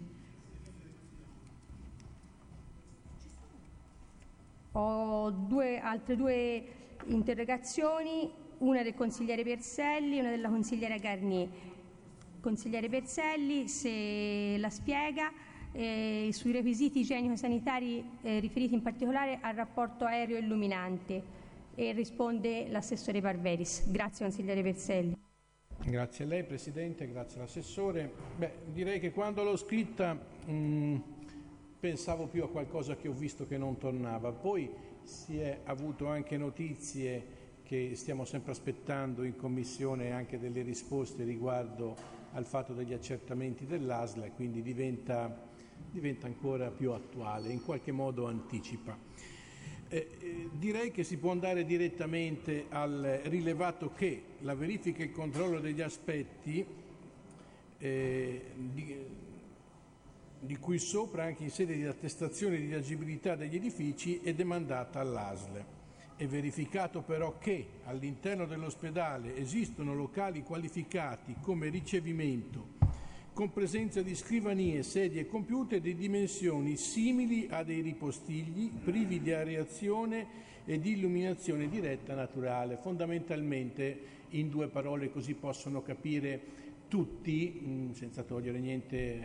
Ho due, altre due interrogazioni, una del consigliere Berselli e una della consigliera Garnier. Consigliere Berselli, se la spiega, eh, sui requisiti igienico-sanitari eh, riferiti in particolare al rapporto aereo illuminante. E risponde l'assessore Barberis. Grazie consigliere Perzelli. Grazie a lei Presidente, grazie all'assessore. Beh, direi che quando l'ho scritta mh, pensavo più a qualcosa che ho visto che non tornava, poi si è avuto anche notizie che stiamo sempre aspettando in Commissione, anche delle risposte riguardo al fatto degli accertamenti dell'A S L, e quindi diventa, diventa ancora più attuale, in qualche modo anticipa. Eh, eh, direi che si può andare direttamente al rilevato che la verifica e il controllo degli aspetti eh, di, di cui sopra anche in sede di attestazione di agibilità degli edifici è demandata all'A S L. È verificato però che all'interno dell'ospedale esistono locali qualificati come ricevimento con presenza di scrivanie, sedie e computer di dimensioni simili a dei ripostigli, privi di areazione e di illuminazione diretta naturale. Fondamentalmente, in due parole, così possono capire tutti, mh, senza togliere niente eh,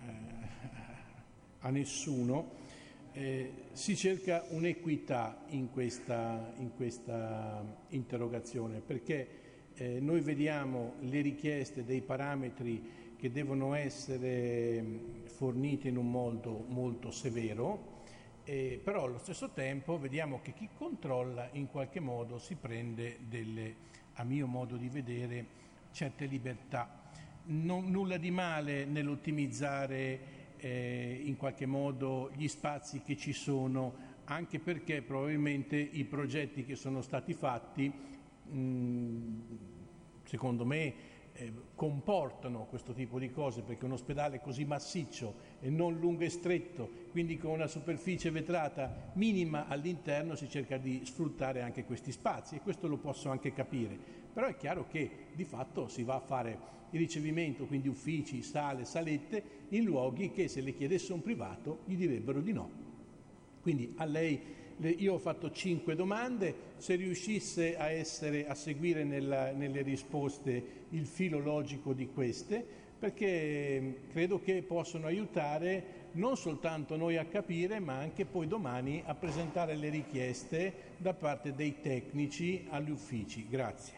a nessuno, eh, si cerca un'equità in questa, in questa interrogazione, perché eh, noi vediamo le richieste dei parametri che devono essere fornite in un modo molto severo, eh, però allo stesso tempo vediamo che chi controlla in qualche modo si prende delle, a mio modo di vedere, certe libertà. Non, nulla di male nell'ottimizzare eh, in qualche modo gli spazi che ci sono, anche perché probabilmente i progetti che sono stati fatti, mh, secondo me, Eh, comportano questo tipo di cose, perché un ospedale così massiccio e non lungo e stretto, quindi con una superficie vetrata minima all'interno, si cerca di sfruttare anche questi spazi, e questo lo posso anche capire. Però è chiaro che di fatto si va a fare il ricevimento, quindi uffici, sale, salette, in luoghi che se le chiedesse un privato gli direbbero di no. Quindi a lei io ho fatto cinque domande, se riuscisse a, essere, a seguire nella, nelle risposte il filo logico di queste, perché credo che possono aiutare non soltanto noi a capire, ma anche poi domani a presentare le richieste da parte dei tecnici agli uffici. Grazie.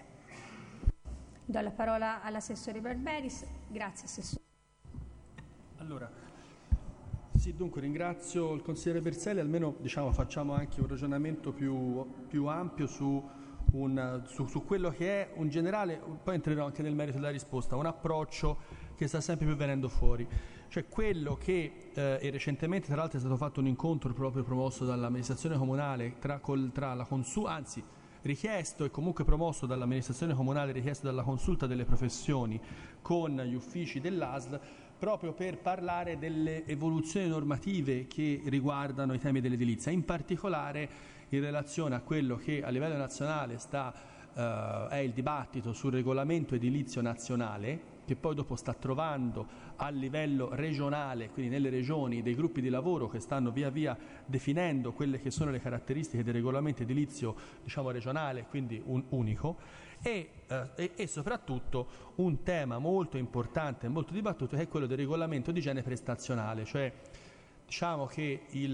Do la parola all'assessore Barberis. Grazie assessore. Allora, sì, dunque ringrazio il consigliere Perzelli, almeno diciamo, facciamo anche un ragionamento più, più ampio su, un, su, su quello che è un generale, poi entrerò anche nel merito della risposta, un approccio che sta sempre più venendo fuori, cioè quello che, eh, e recentemente tra l'altro è stato fatto un incontro proprio promosso dall'amministrazione comunale tra, col, tra la consulta, anzi richiesto e comunque promosso dall'amministrazione comunale, richiesto dalla consulta delle professioni con gli uffici dell'A S L, proprio per parlare delle evoluzioni normative che riguardano i temi dell'edilizia, in particolare in relazione a quello che a livello nazionale sta, eh, è il dibattito sul regolamento edilizio nazionale, che poi dopo sta trovando a livello regionale, quindi nelle regioni, dei gruppi di lavoro che stanno via via definendo quelle che sono le caratteristiche del regolamento edilizio, diciamo regionale, quindi un unico. E, eh, e, e soprattutto un tema molto importante e molto dibattuto che è quello del regolamento di igiene prestazionale, cioè diciamo che il,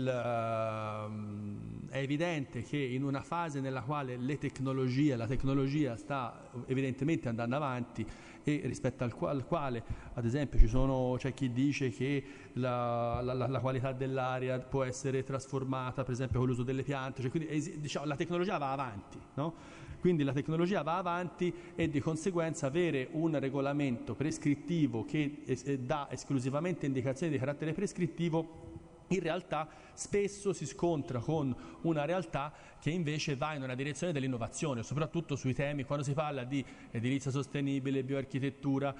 uh, è evidente che in una fase nella quale le tecnologie, la tecnologia sta evidentemente andando avanti e rispetto al, qual, al quale ad esempio ci sono, c'è chi dice che la, la, la qualità dell'aria può essere trasformata per esempio con l'uso delle piante, cioè, quindi es, diciamo, la tecnologia va avanti, no? Quindi la tecnologia va avanti e di conseguenza avere un regolamento prescrittivo che es- dà esclusivamente indicazioni di carattere prescrittivo in realtà spesso si scontra con una realtà che invece va in una direzione dell'innovazione, soprattutto sui temi quando si parla di edilizia sostenibile, bioarchitettura,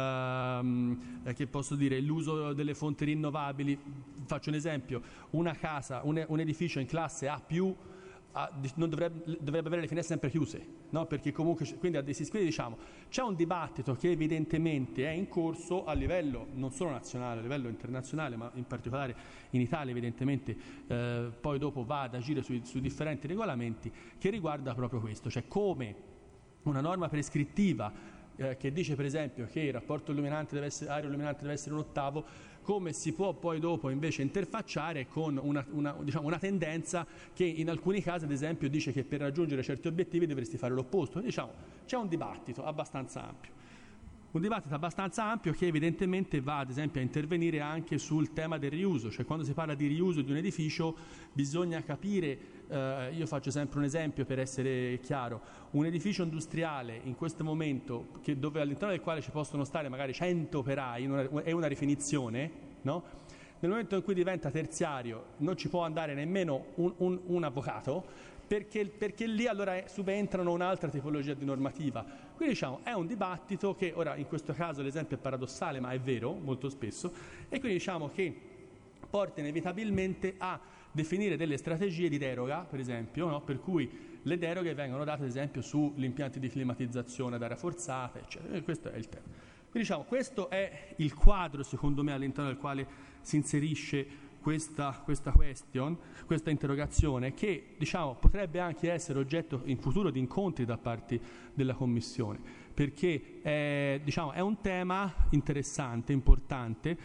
ehm, che posso dire, l'uso delle fonti rinnovabili. Faccio un esempio, una casa, un, un edificio in classe A più, non dovrebbe, dovrebbe avere le finestre sempre chiuse, no? Perché comunque, quindi, quindi diciamo c'è un dibattito che evidentemente è in corso a livello non solo nazionale, a livello internazionale, ma in particolare in Italia evidentemente eh, poi dopo va ad agire sui, sui differenti regolamenti, che riguarda proprio questo, cioè come una norma prescrittiva eh, che dice per esempio che il rapporto illuminante deve essere, aereo illuminante deve essere un ottavo, come si può poi dopo invece interfacciare con una, una, diciamo, una tendenza che in alcuni casi ad esempio dice che per raggiungere certi obiettivi dovresti fare l'opposto. Diciamo, c'è un dibattito abbastanza ampio. Un dibattito abbastanza ampio che evidentemente va ad esempio a intervenire anche sul tema del riuso, cioè quando si parla di riuso di un edificio bisogna capire, eh, io faccio sempre un esempio per essere chiaro, un edificio industriale in questo momento che, dove all'interno del quale ci possono stare magari cento operai, una, è una rifinizione, no? Nel momento in cui diventa terziario non ci può andare nemmeno un, un, un avvocato, Perché, perché lì allora subentrano un'altra tipologia di normativa. Quindi diciamo è un dibattito che ora in questo caso l'esempio è paradossale ma è vero molto spesso, e quindi diciamo che porta inevitabilmente a definire delle strategie di deroga, per esempio, no? Per cui le deroghe vengono date ad esempio sugli impianti di climatizzazione ad aria forzata, eccetera. E questo è il tema. Quindi diciamo questo è il quadro secondo me all'interno del quale si inserisce Questa, questa question, questa interrogazione, che diciamo, potrebbe anche essere oggetto in futuro di incontri da parte della Commissione, perché è, diciamo, è un tema interessante, importante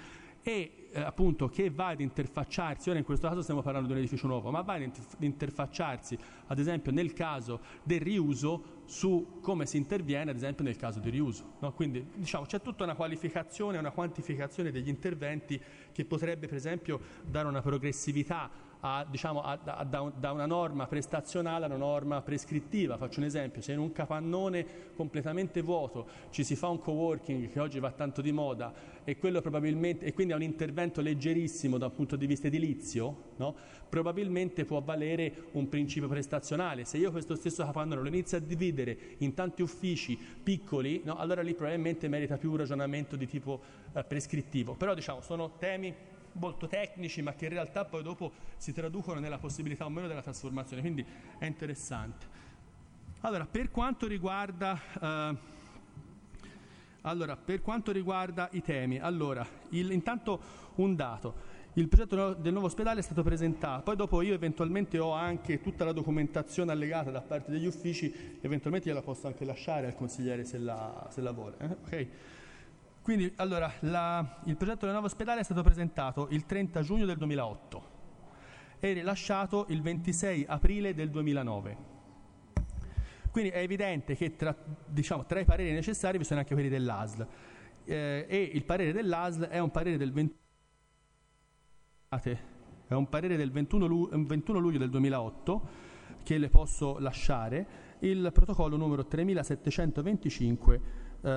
e eh, appunto che va ad interfacciarsi, ora in questo caso stiamo parlando di un edificio nuovo, ma va ad interfacciarsi ad esempio nel caso del riuso su come si interviene ad esempio nel caso di riuso, no? Quindi diciamo c'è tutta una qualificazione, una quantificazione degli interventi che potrebbe per esempio dare una progressività a, diciamo, a, a, da, da una norma prestazionale a una norma prescrittiva. Faccio un esempio: se in un capannone completamente vuoto ci si fa un coworking che oggi va tanto di moda e quello probabilmente, e quindi è un intervento leggerissimo dal punto di vista edilizio, no? Probabilmente può valere un principio prestazionale. Se io questo stesso capannone lo inizio a dividere in tanti uffici piccoli, no? Allora lì probabilmente merita più un ragionamento di tipo eh, prescrittivo. Però diciamo sono temi molto tecnici ma che in realtà poi dopo si traducono nella possibilità o meno della trasformazione, quindi è interessante. Allora, per quanto riguarda eh, allora, per quanto riguarda i temi, allora, il, intanto un dato: il progetto del nuovo ospedale è stato presentato, poi dopo io eventualmente ho anche tutta la documentazione allegata da parte degli uffici, eventualmente gliela posso anche lasciare al consigliere se la, se la vuole, eh? Ok. Quindi, allora, la, il progetto del nuovo ospedale è stato presentato il trenta giugno del duemilaotto e rilasciato il ventisei aprile del duemilanove. Quindi è evidente che tra, diciamo, tra i pareri necessari vi sono anche quelli dell'A S L, eh, e il parere dell'A S L è un parere del ventuno è un parere del ventuno luglio del duemilaotto, che le posso lasciare, il protocollo numero tremilasettecentoventicinque.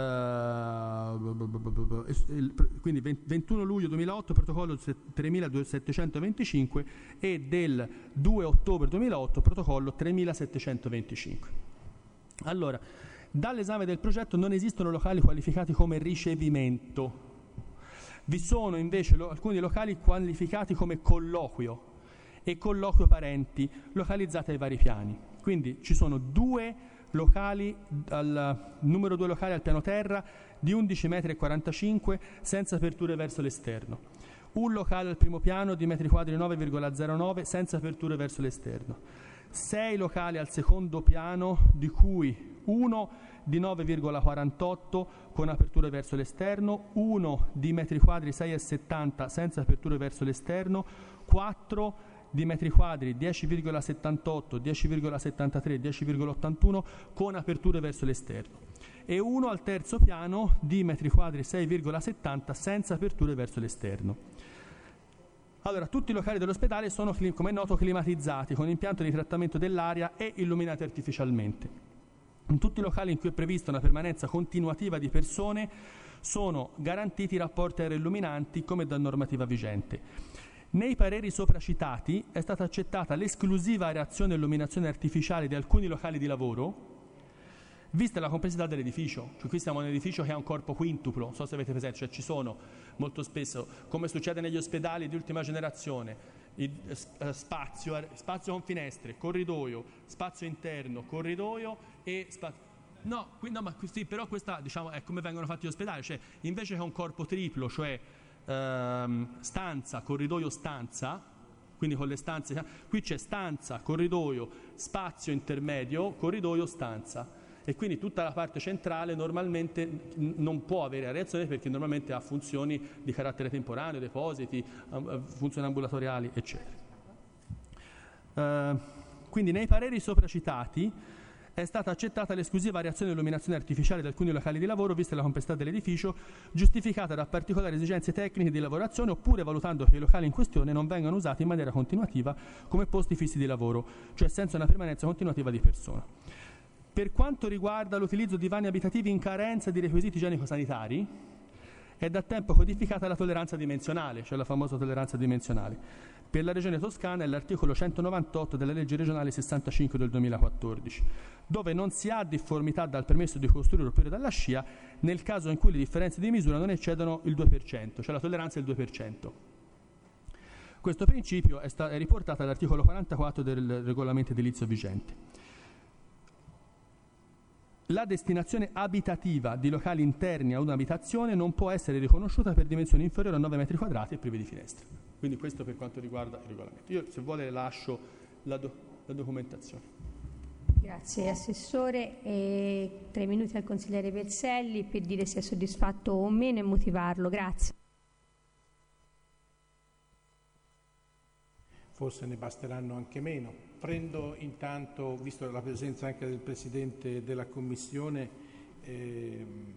Uh, quindi ventuno luglio duemilaotto, protocollo tremilasettecentoventicinque, e del due ottobre duemilaotto, protocollo tremilasettecentoventicinque. Allora, dall'esame del progetto non esistono locali qualificati come ricevimento, vi sono invece lo, alcuni locali qualificati come colloquio e colloquio parenti localizzati ai vari piani. Quindi ci sono due locali, al, numero due locali al piano terra di undici metri e quarantacinque senza aperture verso l'esterno, un locale al primo piano di metri quadri nove virgola zero nove senza aperture verso l'esterno, sei locali al secondo piano di cui uno di nove virgola quarantotto con aperture verso l'esterno, uno di metri quadri sei virgola settanta senza aperture verso l'esterno, quattro di metri quadri dieci virgola settantotto, dieci virgola settantatré, dieci virgola ottantuno con aperture verso l'esterno, e uno al terzo piano di metri quadri sei virgola settanta senza aperture verso l'esterno. Allora, tutti i locali dell'ospedale sono, come è noto, climatizzati con impianto di trattamento dell'aria e illuminati artificialmente. In tutti i locali in cui è prevista una permanenza continuativa di persone sono garantiti i rapporti aeroilluminanti come da normativa vigente. Nei pareri sopra citati è stata accettata l'esclusiva areazione e illuminazione artificiale di alcuni locali di lavoro, vista la complessità dell'edificio. Cioè, qui siamo in un edificio che ha un corpo quintuplo, non so se avete presente, cioè ci sono molto spesso, come succede negli ospedali di ultima generazione, il, eh, spazio, spazio con finestre, corridoio, spazio interno, corridoio e spazio. No, qui, no, ma sì, però questa, diciamo, è come vengono fatti gli ospedali, cioè invece che un corpo triplo, cioè ehm, stanza, corridoio, stanza, quindi con le stanze, qui c'è stanza, corridoio, spazio intermedio, corridoio, stanza. e quindi tutta la parte centrale normalmente n- non può avere areazione perché normalmente ha funzioni di carattere temporaneo, depositi, um, funzioni ambulatoriali, eccetera. Uh, quindi nei pareri sopracitati è stata accettata l'esclusiva variazione di illuminazione artificiale di alcuni locali di lavoro, vista la complessità dell'edificio, giustificata da particolari esigenze tecniche di lavorazione, oppure valutando che i locali in questione non vengano usati in maniera continuativa come posti fissi di lavoro, cioè senza una permanenza continuativa di persona. Per quanto riguarda l'utilizzo di vani abitativi in carenza di requisiti igienico-sanitari, è da tempo codificata la tolleranza dimensionale, cioè la famosa tolleranza dimensionale. Per la Regione Toscana è l'articolo centonovantotto della legge regionale sessantacinque del duemilaquattordici, dove non si ha difformità dal permesso di costruire oppure dalla scia nel caso in cui le differenze di misura non eccedono il due per cento, cioè la tolleranza è il due per cento. Questo principio è, sta- è riportato all'articolo quarantaquattro del regolamento edilizio vigente. La destinazione abitativa di locali interni a un'abitazione non può essere riconosciuta per dimensioni inferiori a nove metri quadrati e privi di finestre. Quindi questo per quanto riguarda il regolamento. Io, se vuole, lascio la, do- la documentazione. Grazie Assessore. E tre minuti al consigliere Verselli per dire se è soddisfatto o meno e motivarlo. Grazie. Forse ne basteranno anche meno. Prendo intanto, visto la presenza anche del Presidente della Commissione, ehm,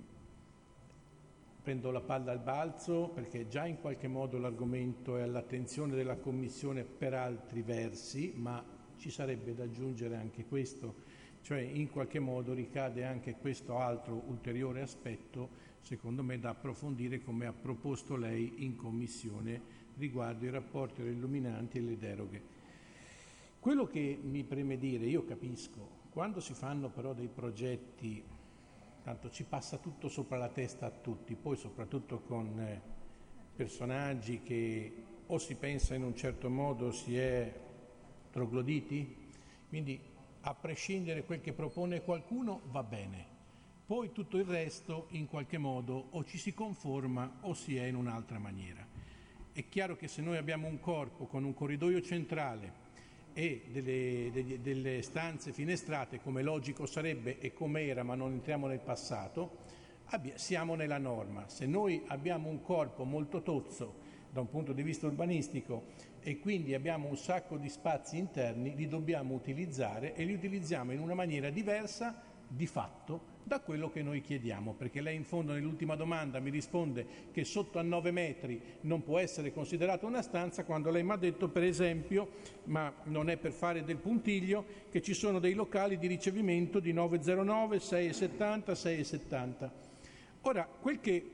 prendo la palla al balzo perché già in qualche modo l'argomento è all'attenzione della Commissione per altri versi, ma ci sarebbe da aggiungere anche questo, cioè in qualche modo ricade anche questo altro ulteriore aspetto, secondo me da approfondire come ha proposto lei in Commissione riguardo i rapporti tra illuminanti e le deroghe. Quello che mi preme dire, io capisco, quando si fanno però dei progetti, tanto ci passa tutto sopra la testa a tutti, poi soprattutto con eh, personaggi che o si pensa in un certo modo si è trogloditi, quindi a prescindere quel che propone qualcuno va bene, poi tutto il resto in qualche modo o ci si conforma o si è in un'altra maniera. È chiaro che se noi abbiamo un corpo con un corridoio centrale e delle, delle, delle stanze finestrate, come logico sarebbe e come era, ma non entriamo nel passato, abbia, siamo nella norma. Se noi abbiamo un corpo molto tozzo da un punto di vista urbanistico e quindi abbiamo un sacco di spazi interni, li dobbiamo utilizzare e li utilizziamo in una maniera diversa di fatto da quello che noi chiediamo, perché lei in fondo nell'ultima domanda mi risponde che sotto a nove metri non può essere considerata una stanza, quando lei mi ha detto per esempio, ma non è per fare del puntiglio, che ci sono dei locali di ricevimento di nove virgola zero nove, sei virgola settanta, sei virgola settanta. Ora, quel che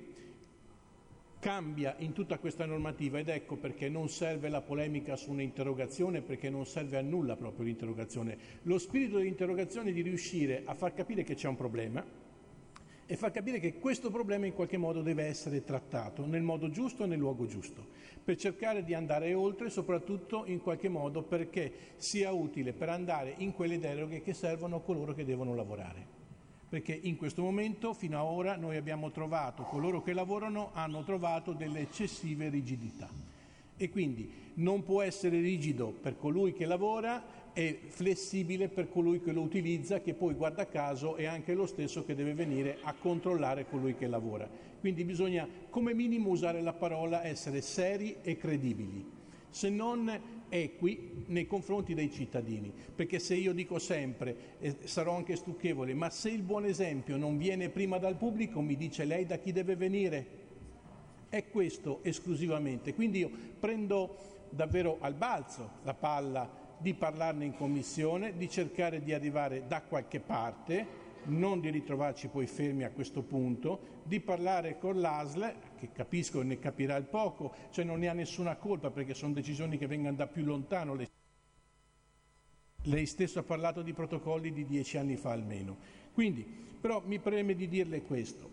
cambia in tutta questa normativa, ed ecco perché non serve la polemica su un'interrogazione, perché non serve a nulla proprio l'interrogazione. Lo spirito dell'interrogazione è di riuscire a far capire che c'è un problema e far capire che questo problema in qualche modo deve essere trattato nel modo giusto e nel luogo giusto, per cercare di andare oltre, soprattutto in qualche modo perché sia utile per andare in quelle deroghe che servono a coloro che devono lavorare. Perché in questo momento, fino ad ora, noi abbiamo trovato, coloro che lavorano hanno trovato delle eccessive rigidità. E quindi non può essere rigido per colui che lavora e flessibile per colui che lo utilizza, che poi, guarda caso, è anche lo stesso che deve venire a controllare colui che lavora. Quindi bisogna, come minimo, usare la parola essere seri e credibili, se non equi nei confronti dei cittadini, perché se io dico sempre, e sarò anche stucchevole, ma se il buon esempio non viene prima dal pubblico, mi dice lei da chi deve venire? È questo esclusivamente. Quindi io prendo davvero al balzo la palla di parlarne in Commissione, di cercare di arrivare da qualche parte, non di ritrovarci poi fermi a questo punto, di parlare con l'A S L, che capisco ne capirà il poco, cioè non ne ha nessuna colpa perché sono decisioni che vengono da più lontano. Lei stesso ha parlato di protocolli di dieci anni fa almeno. Quindi, però mi preme di dirle questo.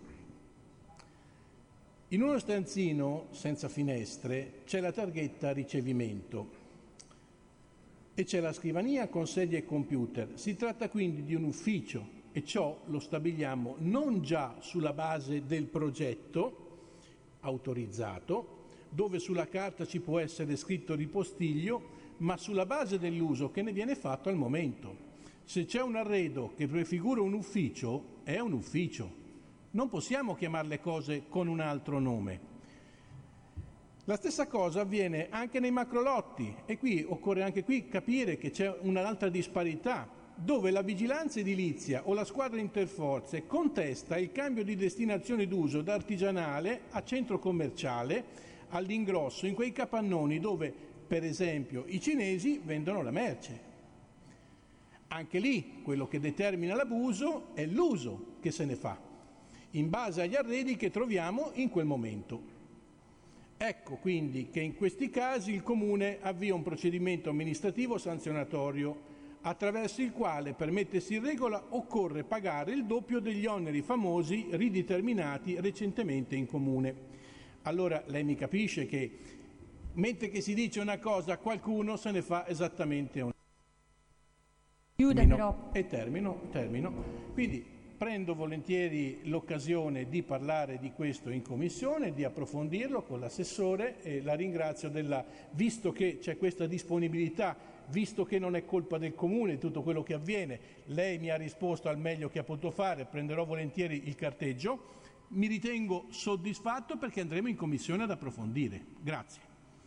In uno stanzino senza finestre c'è la targhetta ricevimento e c'è la scrivania con sedie e computer. Si tratta quindi di un ufficio e ciò lo stabiliamo non già sulla base del progetto autorizzato, dove sulla carta ci può essere scritto ripostiglio, ma sulla base dell'uso che ne viene fatto al momento. Se c'è un arredo che prefigura un ufficio, è un ufficio. Non possiamo chiamare le cose con un altro nome. La stessa cosa avviene anche nei macrolotti e qui occorre anche qui capire che c'è un'altra disparità, dove la vigilanza edilizia o la squadra interforze contesta il cambio di destinazione d'uso da artigianale a centro commerciale all'ingrosso in quei capannoni dove, per esempio, i cinesi vendono la merce. Anche lì quello che determina l'abuso è l'uso che se ne fa, in base agli arredi che troviamo in quel momento. Ecco quindi che in questi casi il Comune avvia un procedimento amministrativo sanzionatorio attraverso il quale, per mettersi in regola, occorre pagare il doppio degli oneri famosi rideterminati recentemente in Comune. Allora lei mi capisce che mentre che si dice una cosa qualcuno se ne fa esattamente una. Chiuda però. E termino, termino. Quindi prendo volentieri l'occasione di parlare di questo in commissione, di approfondirlo con l'assessore e la ringrazio della, visto che c'è questa disponibilità, visto che non è colpa del Comune tutto quello che avviene, lei mi ha risposto al meglio che ha potuto fare, prenderò volentieri il carteggio, mi ritengo soddisfatto perché andremo in commissione ad approfondire. Grazie.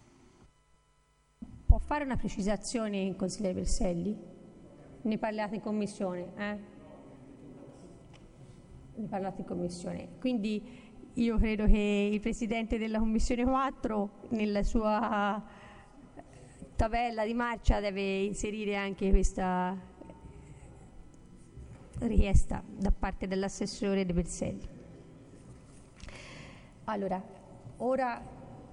Può fare una precisazione, consigliere Berselli? Ne parlate in commissione, eh? Ne parlate in commissione. Quindi io credo che il Presidente della Commissione quattro nella sua tabella di marcia deve inserire anche questa richiesta da parte dell'assessore De Berselli. Allora, ora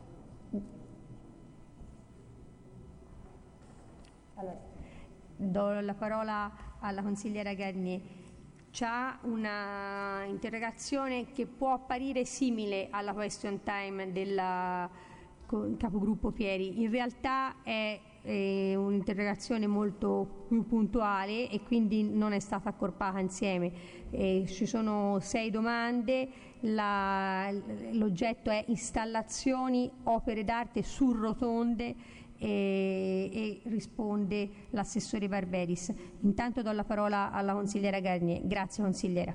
allora do la parola alla consigliera Garnier. C'ha una interrogazione che può apparire simile alla question time del capogruppo Pieri. In realtà è, è un'interrogazione molto più puntuale e quindi non è stata accorpata insieme. E ci sono sei domande, la, l'oggetto è installazioni, opere d'arte su rotonde, E, e risponde l'assessore Barberis. Intanto do la parola alla consigliera Garnier. Grazie consigliera.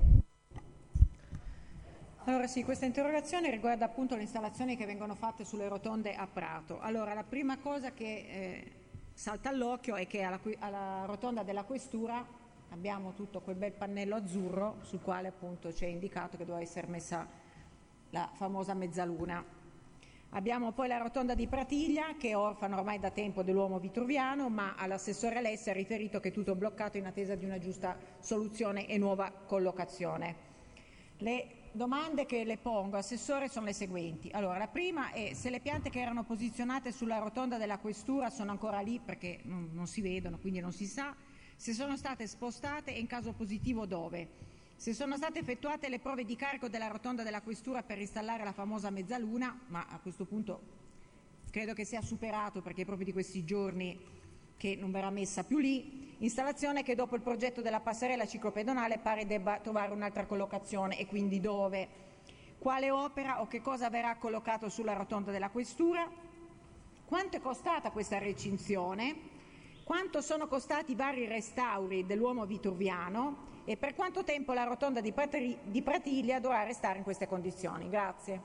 Allora sì, questa interrogazione riguarda appunto le installazioni che vengono fatte sulle rotonde a Prato. Allora la prima cosa che eh, salta all'occhio è che alla, alla rotonda della questura abbiamo tutto quel bel pannello azzurro sul quale appunto c'è indicato che doveva essere messa la famosa mezzaluna. Abbiamo poi la rotonda di Pratiglia, che è orfana ormai da tempo dell'uomo vitruviano, ma all'assessore Alessi ha riferito che è tutto bloccato in attesa di una giusta soluzione e nuova collocazione. Le domande che le pongo, Assessore, sono le seguenti. Allora, la prima è se le piante che erano posizionate sulla rotonda della questura sono ancora lì perché non, non si vedono, quindi non si sa, se sono state spostate e in caso positivo dove. Se sono state effettuate le prove di carico della rotonda della questura per installare la famosa mezzaluna, ma a questo punto credo che sia superato perché è proprio di questi giorni che non verrà messa più lì, installazione che dopo il progetto della passerella ciclopedonale pare debba trovare un'altra collocazione e quindi dove, quale opera o che cosa verrà collocato sulla rotonda della questura, quanto è costata questa recinzione, quanto sono costati i vari restauri dell'uomo vitruviano e per quanto tempo la rotonda di, Patri, di Pratiglia dovrà restare in queste condizioni. Grazie.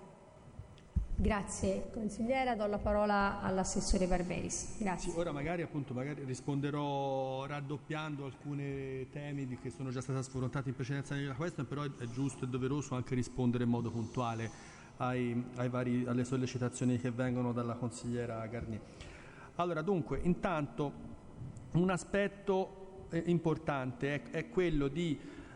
Grazie consigliera, do la parola all'assessore Barberis. Grazie. Sì, ora magari appunto magari risponderò raddoppiando alcuni temi che sono già stati affrontati in precedenza nella question, però è, è giusto e doveroso anche rispondere in modo puntuale ai, ai vari, alle sollecitazioni che vengono dalla consigliera Garnier. Allora dunque, intanto un aspetto importante è, è quello di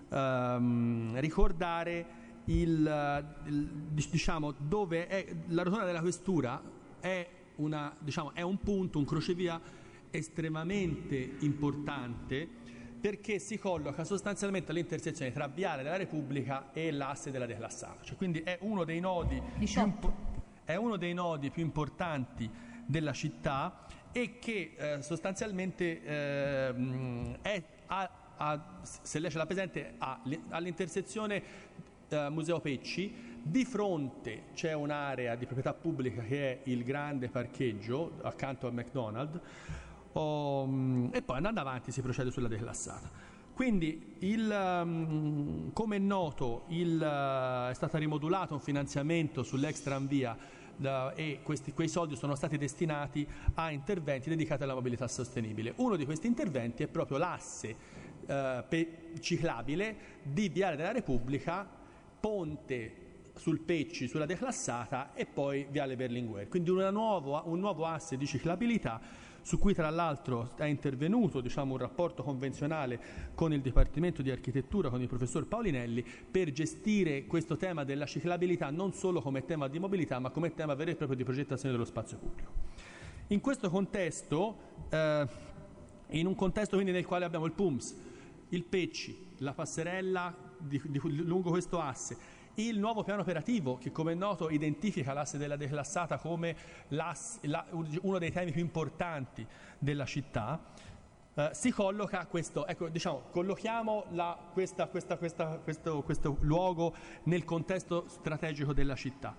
um, ricordare il, il diciamo dove è la rotonda della questura è una diciamo è un punto, un crocevia estremamente importante perché si colloca sostanzialmente all'intersezione tra Viale della Repubblica e l'asse della declassata, cioè, quindi è uno dei nodi più impo- è uno dei nodi più importanti della città e che eh, sostanzialmente eh, è, a, a, se lei ce l'ha presente, a, all'intersezione eh, Museo Pecci, di fronte c'è un'area di proprietà pubblica che è il grande parcheggio accanto al McDonald's, oh, e poi andando avanti si procede sulla declassata. Quindi, il, um, come è noto, il, uh, è stato rimodulato un finanziamento sull'ex tranvia uh, e questi, quei soldi sono stati destinati a interventi dedicati alla mobilità sostenibile. Uno di questi interventi è proprio l'asse uh, pe- ciclabile di Viale della Repubblica, ponte sul Pecci, sulla declassata e poi Viale Berlinguer. Quindi una nuovo, un nuovo asse di ciclabilità su cui tra l'altro è intervenuto diciamo, un rapporto convenzionale con il Dipartimento di Architettura, con il professor Paulinelli, per gestire questo tema della ciclabilità non solo come tema di mobilità, ma come tema vero e proprio di progettazione dello spazio pubblico. In questo contesto, eh, in un contesto quindi nel quale abbiamo il P U M S, il Pecci, la passerella di, di, lungo questo asse, il nuovo piano operativo che, come è noto, identifica l'asse della declassata come l'asse, la, uno dei temi più importanti della città, eh, si colloca questo, ecco, diciamo, collochiamo la, questa, questa, questa, questo, questo luogo nel contesto strategico della città.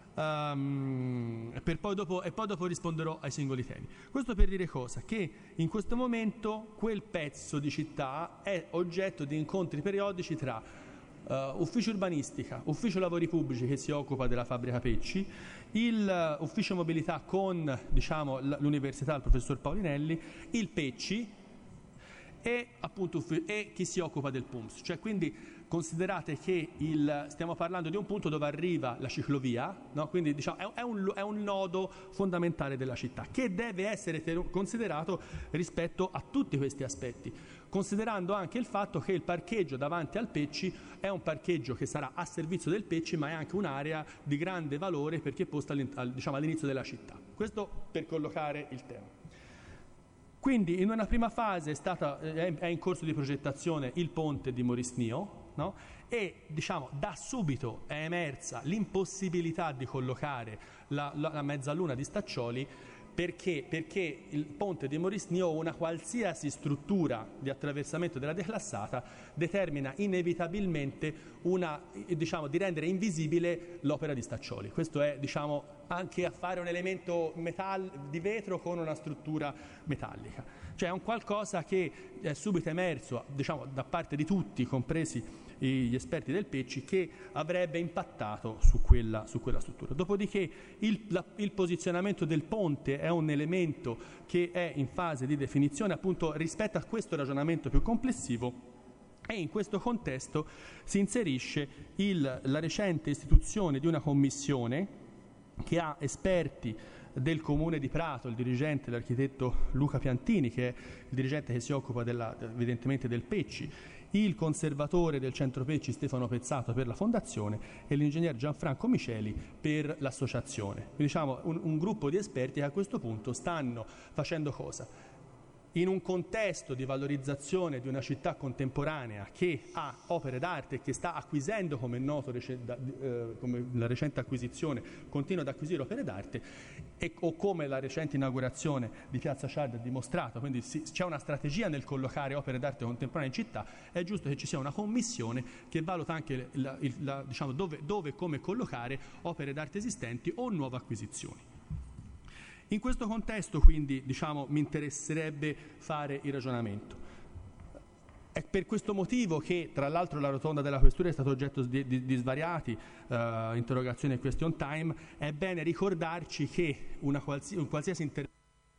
Um, per poi dopo, e poi dopo risponderò ai singoli temi. Questo per dire cosa? Che in questo momento quel pezzo di città è oggetto di incontri periodici tra Uh, ufficio urbanistica, ufficio lavori pubblici che si occupa della fabbrica Pecci, il uh, ufficio mobilità con diciamo, l- l'università, il professor Paulinelli, il Pecci e appunto uffi- e chi si occupa del P U M S. Cioè, quindi considerate che il, stiamo parlando di un punto dove arriva la ciclovia, no? Quindi diciamo, è, è, un, è un nodo fondamentale della città che deve essere ter- considerato rispetto a tutti questi aspetti, considerando anche il fatto che il parcheggio davanti al Pecci è un parcheggio che sarà a servizio del Pecci, ma è anche un'area di grande valore perché è posta al, diciamo, all'inizio della città. Questo per collocare il tema. Quindi in una prima fase è, stata, è in corso di progettazione il ponte di Morisnio, no? E diciamo, da subito è emersa l'impossibilità di collocare la, la, la mezzaluna di Staccioli perché, perché il ponte di Morisnio, una qualsiasi struttura di attraversamento della declassata, determina inevitabilmente una, diciamo, di rendere invisibile l'opera di Staccioli. Questo è diciamo, anche a fare un elemento metall- di vetro con una struttura metallica. Cioè è un qualcosa che è subito emerso diciamo, da parte di tutti, compresi gli esperti del Pecci, che avrebbe impattato su quella, su quella struttura. Dopodiché il, la, il posizionamento del ponte è un elemento che è in fase di definizione appunto rispetto a questo ragionamento più complessivo, e in questo contesto si inserisce il, la recente istituzione di una commissione che ha esperti del Comune di Prato, il dirigente, l'architetto Luca Piantini, che è il dirigente che si occupa della, evidentemente del Pecci, il conservatore del Centro Pecci Stefano Pezzato per la fondazione e l'ingegner Gianfranco Miceli per l'associazione. Quindi, diciamo un, un gruppo di esperti che a questo punto stanno facendo cosa? In un contesto di valorizzazione di una città contemporanea che ha opere d'arte e che sta acquisendo, come è noto, eh, come la recente acquisizione continua ad acquisire opere d'arte, e, o come la recente inaugurazione di Piazza Ciardi ha dimostrato, quindi si, c'è una strategia nel collocare opere d'arte contemporanee in città, è giusto che ci sia una commissione che valuta anche la, il, la, diciamo, dove, dove e come collocare opere d'arte esistenti o nuove acquisizioni. In questo contesto, quindi, diciamo, mi interesserebbe fare il ragionamento. È per questo motivo che, tra l'altro, la rotonda della questura è stata oggetto di, di, di svariati uh, interrogazioni e question time. È bene ricordarci che una qualsi, un qualsiasi intervento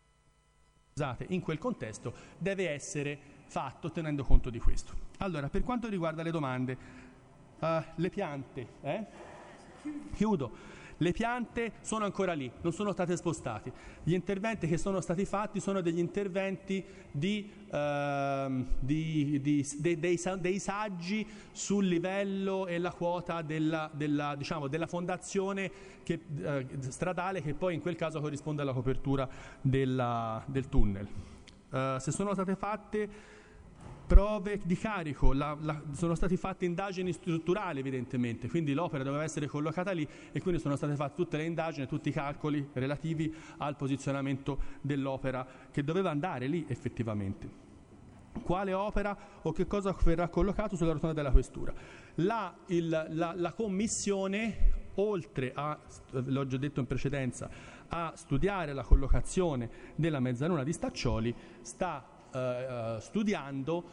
in quel contesto deve essere fatto tenendo conto di questo. Allora, per quanto riguarda le domande, uh, le piante, eh? Chiudo. Le piante sono ancora lì, non sono state spostate. Gli interventi che sono stati fatti sono degli interventi di, uh, di, di, de, dei, dei saggi sul livello e la quota della, della, diciamo, della fondazione che, uh, stradale, che poi in quel caso corrisponde alla copertura della, del tunnel. Uh, se sono state fatte prove di carico, la, la, sono state fatte indagini strutturali evidentemente, quindi l'opera doveva essere collocata lì e quindi sono state fatte tutte le indagini, tutti i calcoli relativi al posizionamento dell'opera che doveva andare lì effettivamente. Quale opera o che cosa verrà collocato sulla rotonda della questura? La, il, la, la commissione, oltre a, l'ho già detto in precedenza, a studiare la collocazione della mezzaluna di Staccioli, sta Uh, studiando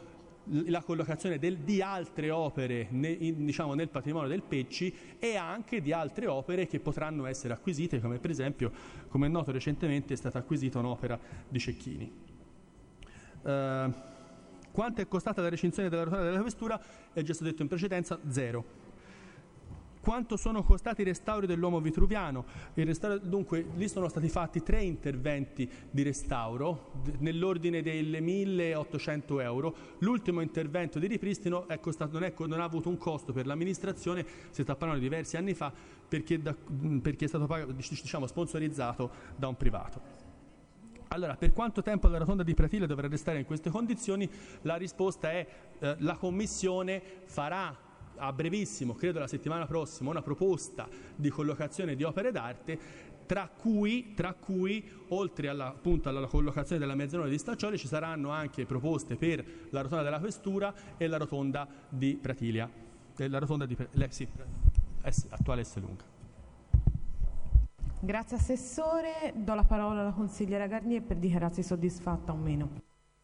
la collocazione del, di altre opere ne, in, diciamo, nel patrimonio del Pecci e anche di altre opere che potranno essere acquisite, come per esempio, come è noto recentemente, è stata acquisita un'opera di Cecchini. Uh, quanto è costata la recinzione della rotonda della questura? È già stato detto in precedenza, zero. Quanto sono costati i restauri dell'uomo vitruviano? Il restauro, dunque, lì sono stati fatti tre interventi di restauro nell'ordine delle milleottocento euro. L'ultimo intervento di ripristino è costato, non, è, non ha avuto un costo per l'amministrazione, si sta parlando di diversi anni fa, perché, da, perché è stato pagato, diciamo, sponsorizzato da un privato. Allora, per quanto tempo la rotonda di Pratiglia dovrà restare in queste condizioni? La risposta è eh, la Commissione farà a brevissimo, credo la settimana prossima, una proposta di collocazione di opere d'arte, tra cui, tra cui oltre alla, appunto, alla collocazione della mezzaluna di Staccioli ci saranno anche proposte per la rotonda della Questura e la rotonda di Pratiglia, eh, la rotonda di eh, sì, S, attuale S lunga. Grazie Assessore, do la parola alla consigliera Garnier per dichiararsi soddisfatta o meno.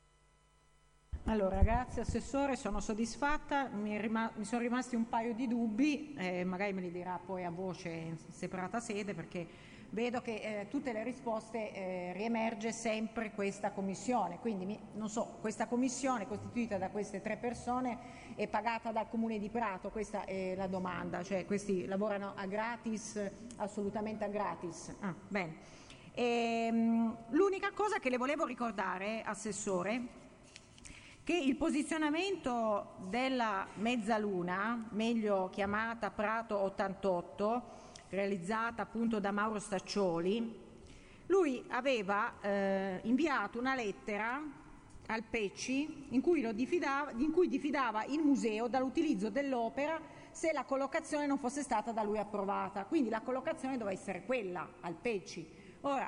Allora, grazie Assessore, sono soddisfatta, mi, rima- mi sono rimasti un paio di dubbi, eh, magari me li dirà poi a voce in separata sede, perché vedo che eh, tutte le risposte eh, riemerge sempre questa commissione, quindi mi, non so, questa commissione costituita da queste tre persone è pagata dal Comune di Prato, questa è la domanda, cioè questi lavorano a gratis, assolutamente a gratis. Ah, bene. Ehm, l'unica cosa che le volevo ricordare, Assessore, che il posizionamento della mezzaluna, meglio chiamata Prato ottantotto, realizzata appunto da Mauro Staccioli, lui aveva eh, inviato una lettera al Pecci in cui, lo diffidava, in cui diffidava il museo dall'utilizzo dell'opera se la collocazione non fosse stata da lui approvata. Quindi la collocazione doveva essere quella, al Pecci. Ora,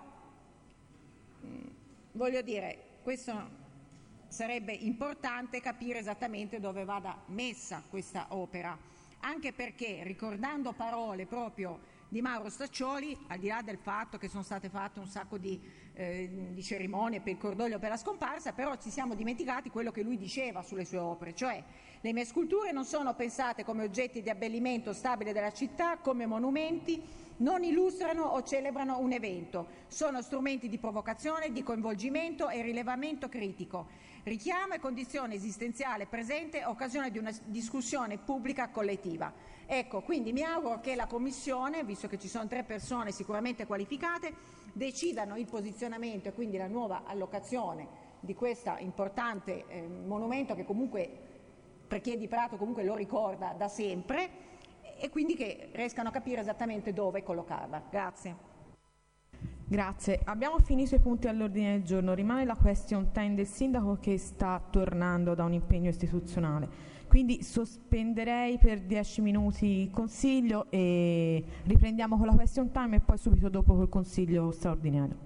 mh, voglio dire, questo sarebbe importante capire esattamente dove vada messa questa opera, anche perché, ricordando parole proprio di Mauro Staccioli, al di là del fatto che sono state fatte un sacco di, eh, di cerimonie per il cordoglio per la scomparsa, però ci siamo dimenticati quello che lui diceva sulle sue opere, cioè: le mie sculture non sono pensate come oggetti di abbellimento stabile della città, come monumenti, non illustrano o celebrano un evento, sono strumenti di provocazione, di coinvolgimento e rilevamento critico. Richiamo e condizione esistenziale presente a occasione di una discussione pubblica collettiva. Ecco, quindi mi auguro che la Commissione, visto che ci sono tre persone sicuramente qualificate, decidano il posizionamento e quindi la nuova allocazione di questo importante eh, monumento che comunque per chi è di Prato comunque lo ricorda da sempre, e quindi che riescano a capire esattamente dove collocarla. Grazie. Grazie, abbiamo finito i punti all'ordine del giorno, rimane la question time del Sindaco che sta tornando da un impegno istituzionale, quindi sospenderei per dieci minuti il Consiglio e riprendiamo con la question time e poi subito dopo col Consiglio straordinario.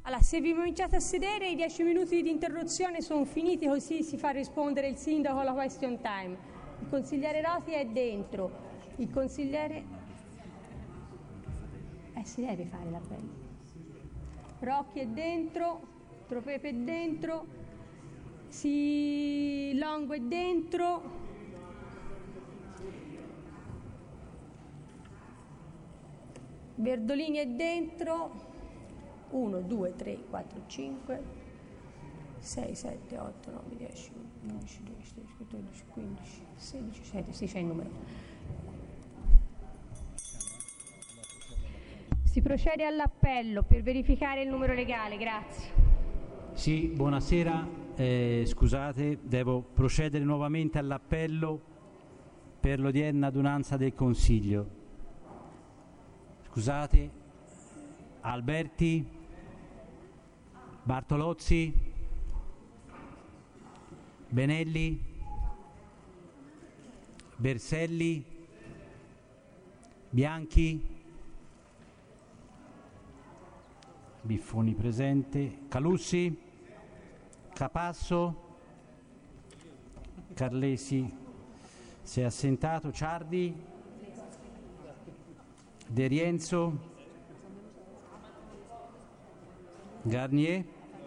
Allora, se vi cominciate a sedere, i dieci minuti di interruzione sono finiti, così si fa rispondere il sindaco alla question time. Il consigliere Roti è dentro, il consigliere... Eh, si deve fare l'appello. Rocchi è dentro, Tropepe è dentro, si... Longo è dentro... Verdolini è dentro, uno, due, tre, quattro, cinque, sei, sette, otto, nove, dieci, undici, dodici, tredici, quattordici, quindici, sedici, diciassette, sì, c'è il numero. Si procede all'appello per verificare il numero legale, grazie. Sì, buonasera, eh, scusate, devo procedere nuovamente all'appello per l'odierna adunanza del Consiglio. Scusate, Alberti, Bartolozzi, Benelli, Berselli, Bianchi, Biffoni presente, Calussi, Capasso, Carlesi si è assentato, Ciardi, De Rienzo, Garnier,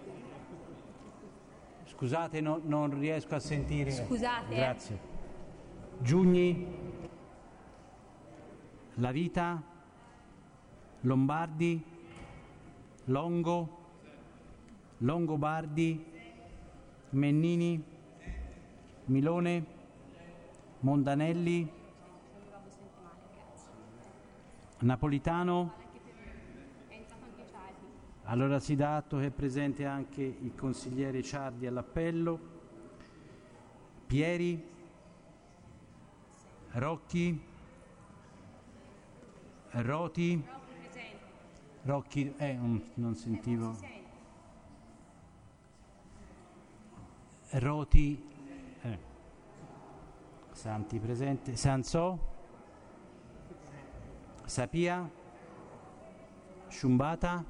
scusate no, non riesco a sentire, scusate grazie, Giugni, La Vita, Lombardi, Longo, Longobardi, Mennini, Milone, Mondanelli, Napolitano. Allora si dà atto che è presente anche il consigliere Ciardi all'appello. Pieri, Rocchi, Roti, Rocchi, eh, non sentivo. Roti, eh. Santi presente, Sansò, Sapia, Sciumbata,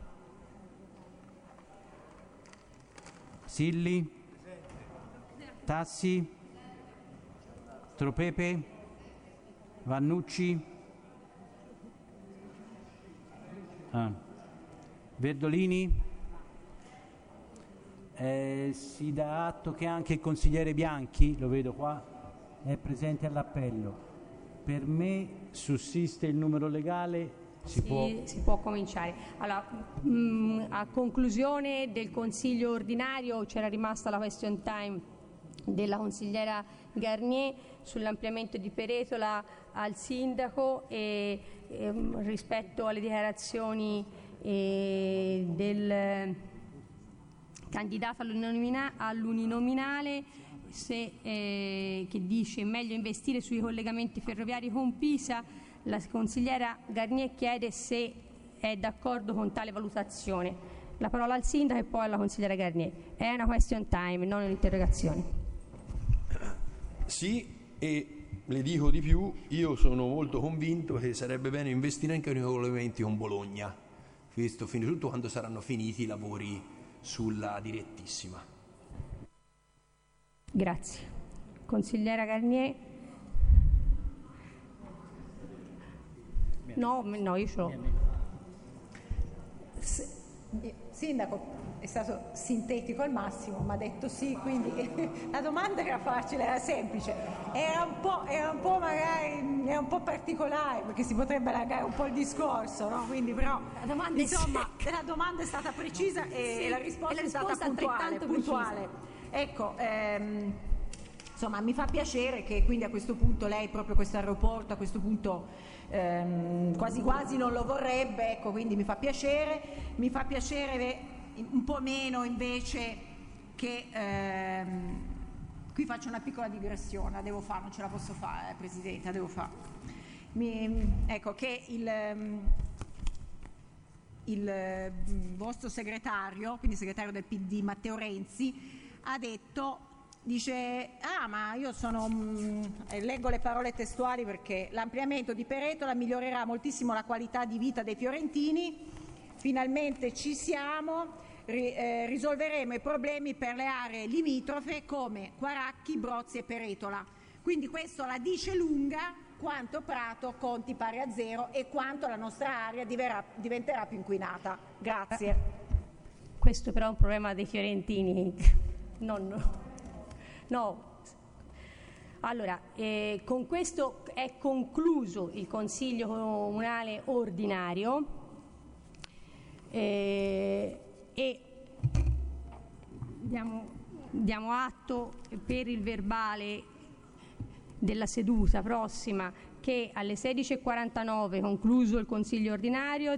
Silli, Tassi, Tropepe, Vannucci, ah. Verdolini, eh, si dà atto che anche il consigliere Bianchi, lo vedo qua, è presente all'appello. Per me sussiste il numero legale, si, si, può... si può cominciare. Allora, mh, a conclusione del Consiglio ordinario c'era rimasta la question time della consigliera Garnier sull'ampliamento di Peretola al sindaco e, e rispetto alle dichiarazioni e del candidato all'uninominale, se, eh, che dice meglio investire sui collegamenti ferroviari con Pisa. La consigliera Garnier chiede se è d'accordo con tale valutazione. La parola al sindaco e poi alla consigliera Garnier. È una question time, non un'interrogazione. Sì, e le dico di più, io sono molto convinto che sarebbe bene investire anche nei collegamenti con Bologna, questo fino tutto quando saranno finiti i lavori sulla direttissima. Grazie. Consigliera Garnier. No, no, io ce l'ho. Sindaco è stato sintetico al massimo, mi ha detto sì, quindi la domanda era facile, era semplice, era un po', era un po' magari era un po' particolare perché si potrebbe allargare un po' il discorso, no? Quindi però la domanda, insomma, la domanda è stata precisa e sì, la risposta, e la è risposta stata puntuale, puntuale. Ecco, ehm, insomma mi fa piacere che quindi a questo punto lei proprio questo aeroporto a questo punto ehm, quasi quasi non lo vorrebbe, ecco, quindi mi fa piacere, mi fa piacere un po' meno invece che ehm, qui faccio una piccola digressione, la devo fare, non ce la posso fare, eh, Presidente, la devo fare. Mi, ecco che il, il vostro segretario, quindi segretario del P D Matteo Renzi, ha detto, dice, ah ma io sono, mh, leggo le parole testuali perché l'ampliamento di Peretola migliorerà moltissimo la qualità di vita dei fiorentini, finalmente ci siamo, ri- eh, risolveremo i problemi per le aree limitrofe come Quaracchi, Brozzi e Peretola. Quindi questo la dice lunga quanto Prato conti pari a zero e quanto la nostra area diverrà- diventerà più inquinata. Grazie. Questo però è un problema dei fiorentini, non, no. Allora, eh, con questo è concluso il Consiglio Comunale ordinario eh, e diamo, diamo atto per il verbale della seduta prossima che alle sedici e quarantanove, concluso il Consiglio ordinario,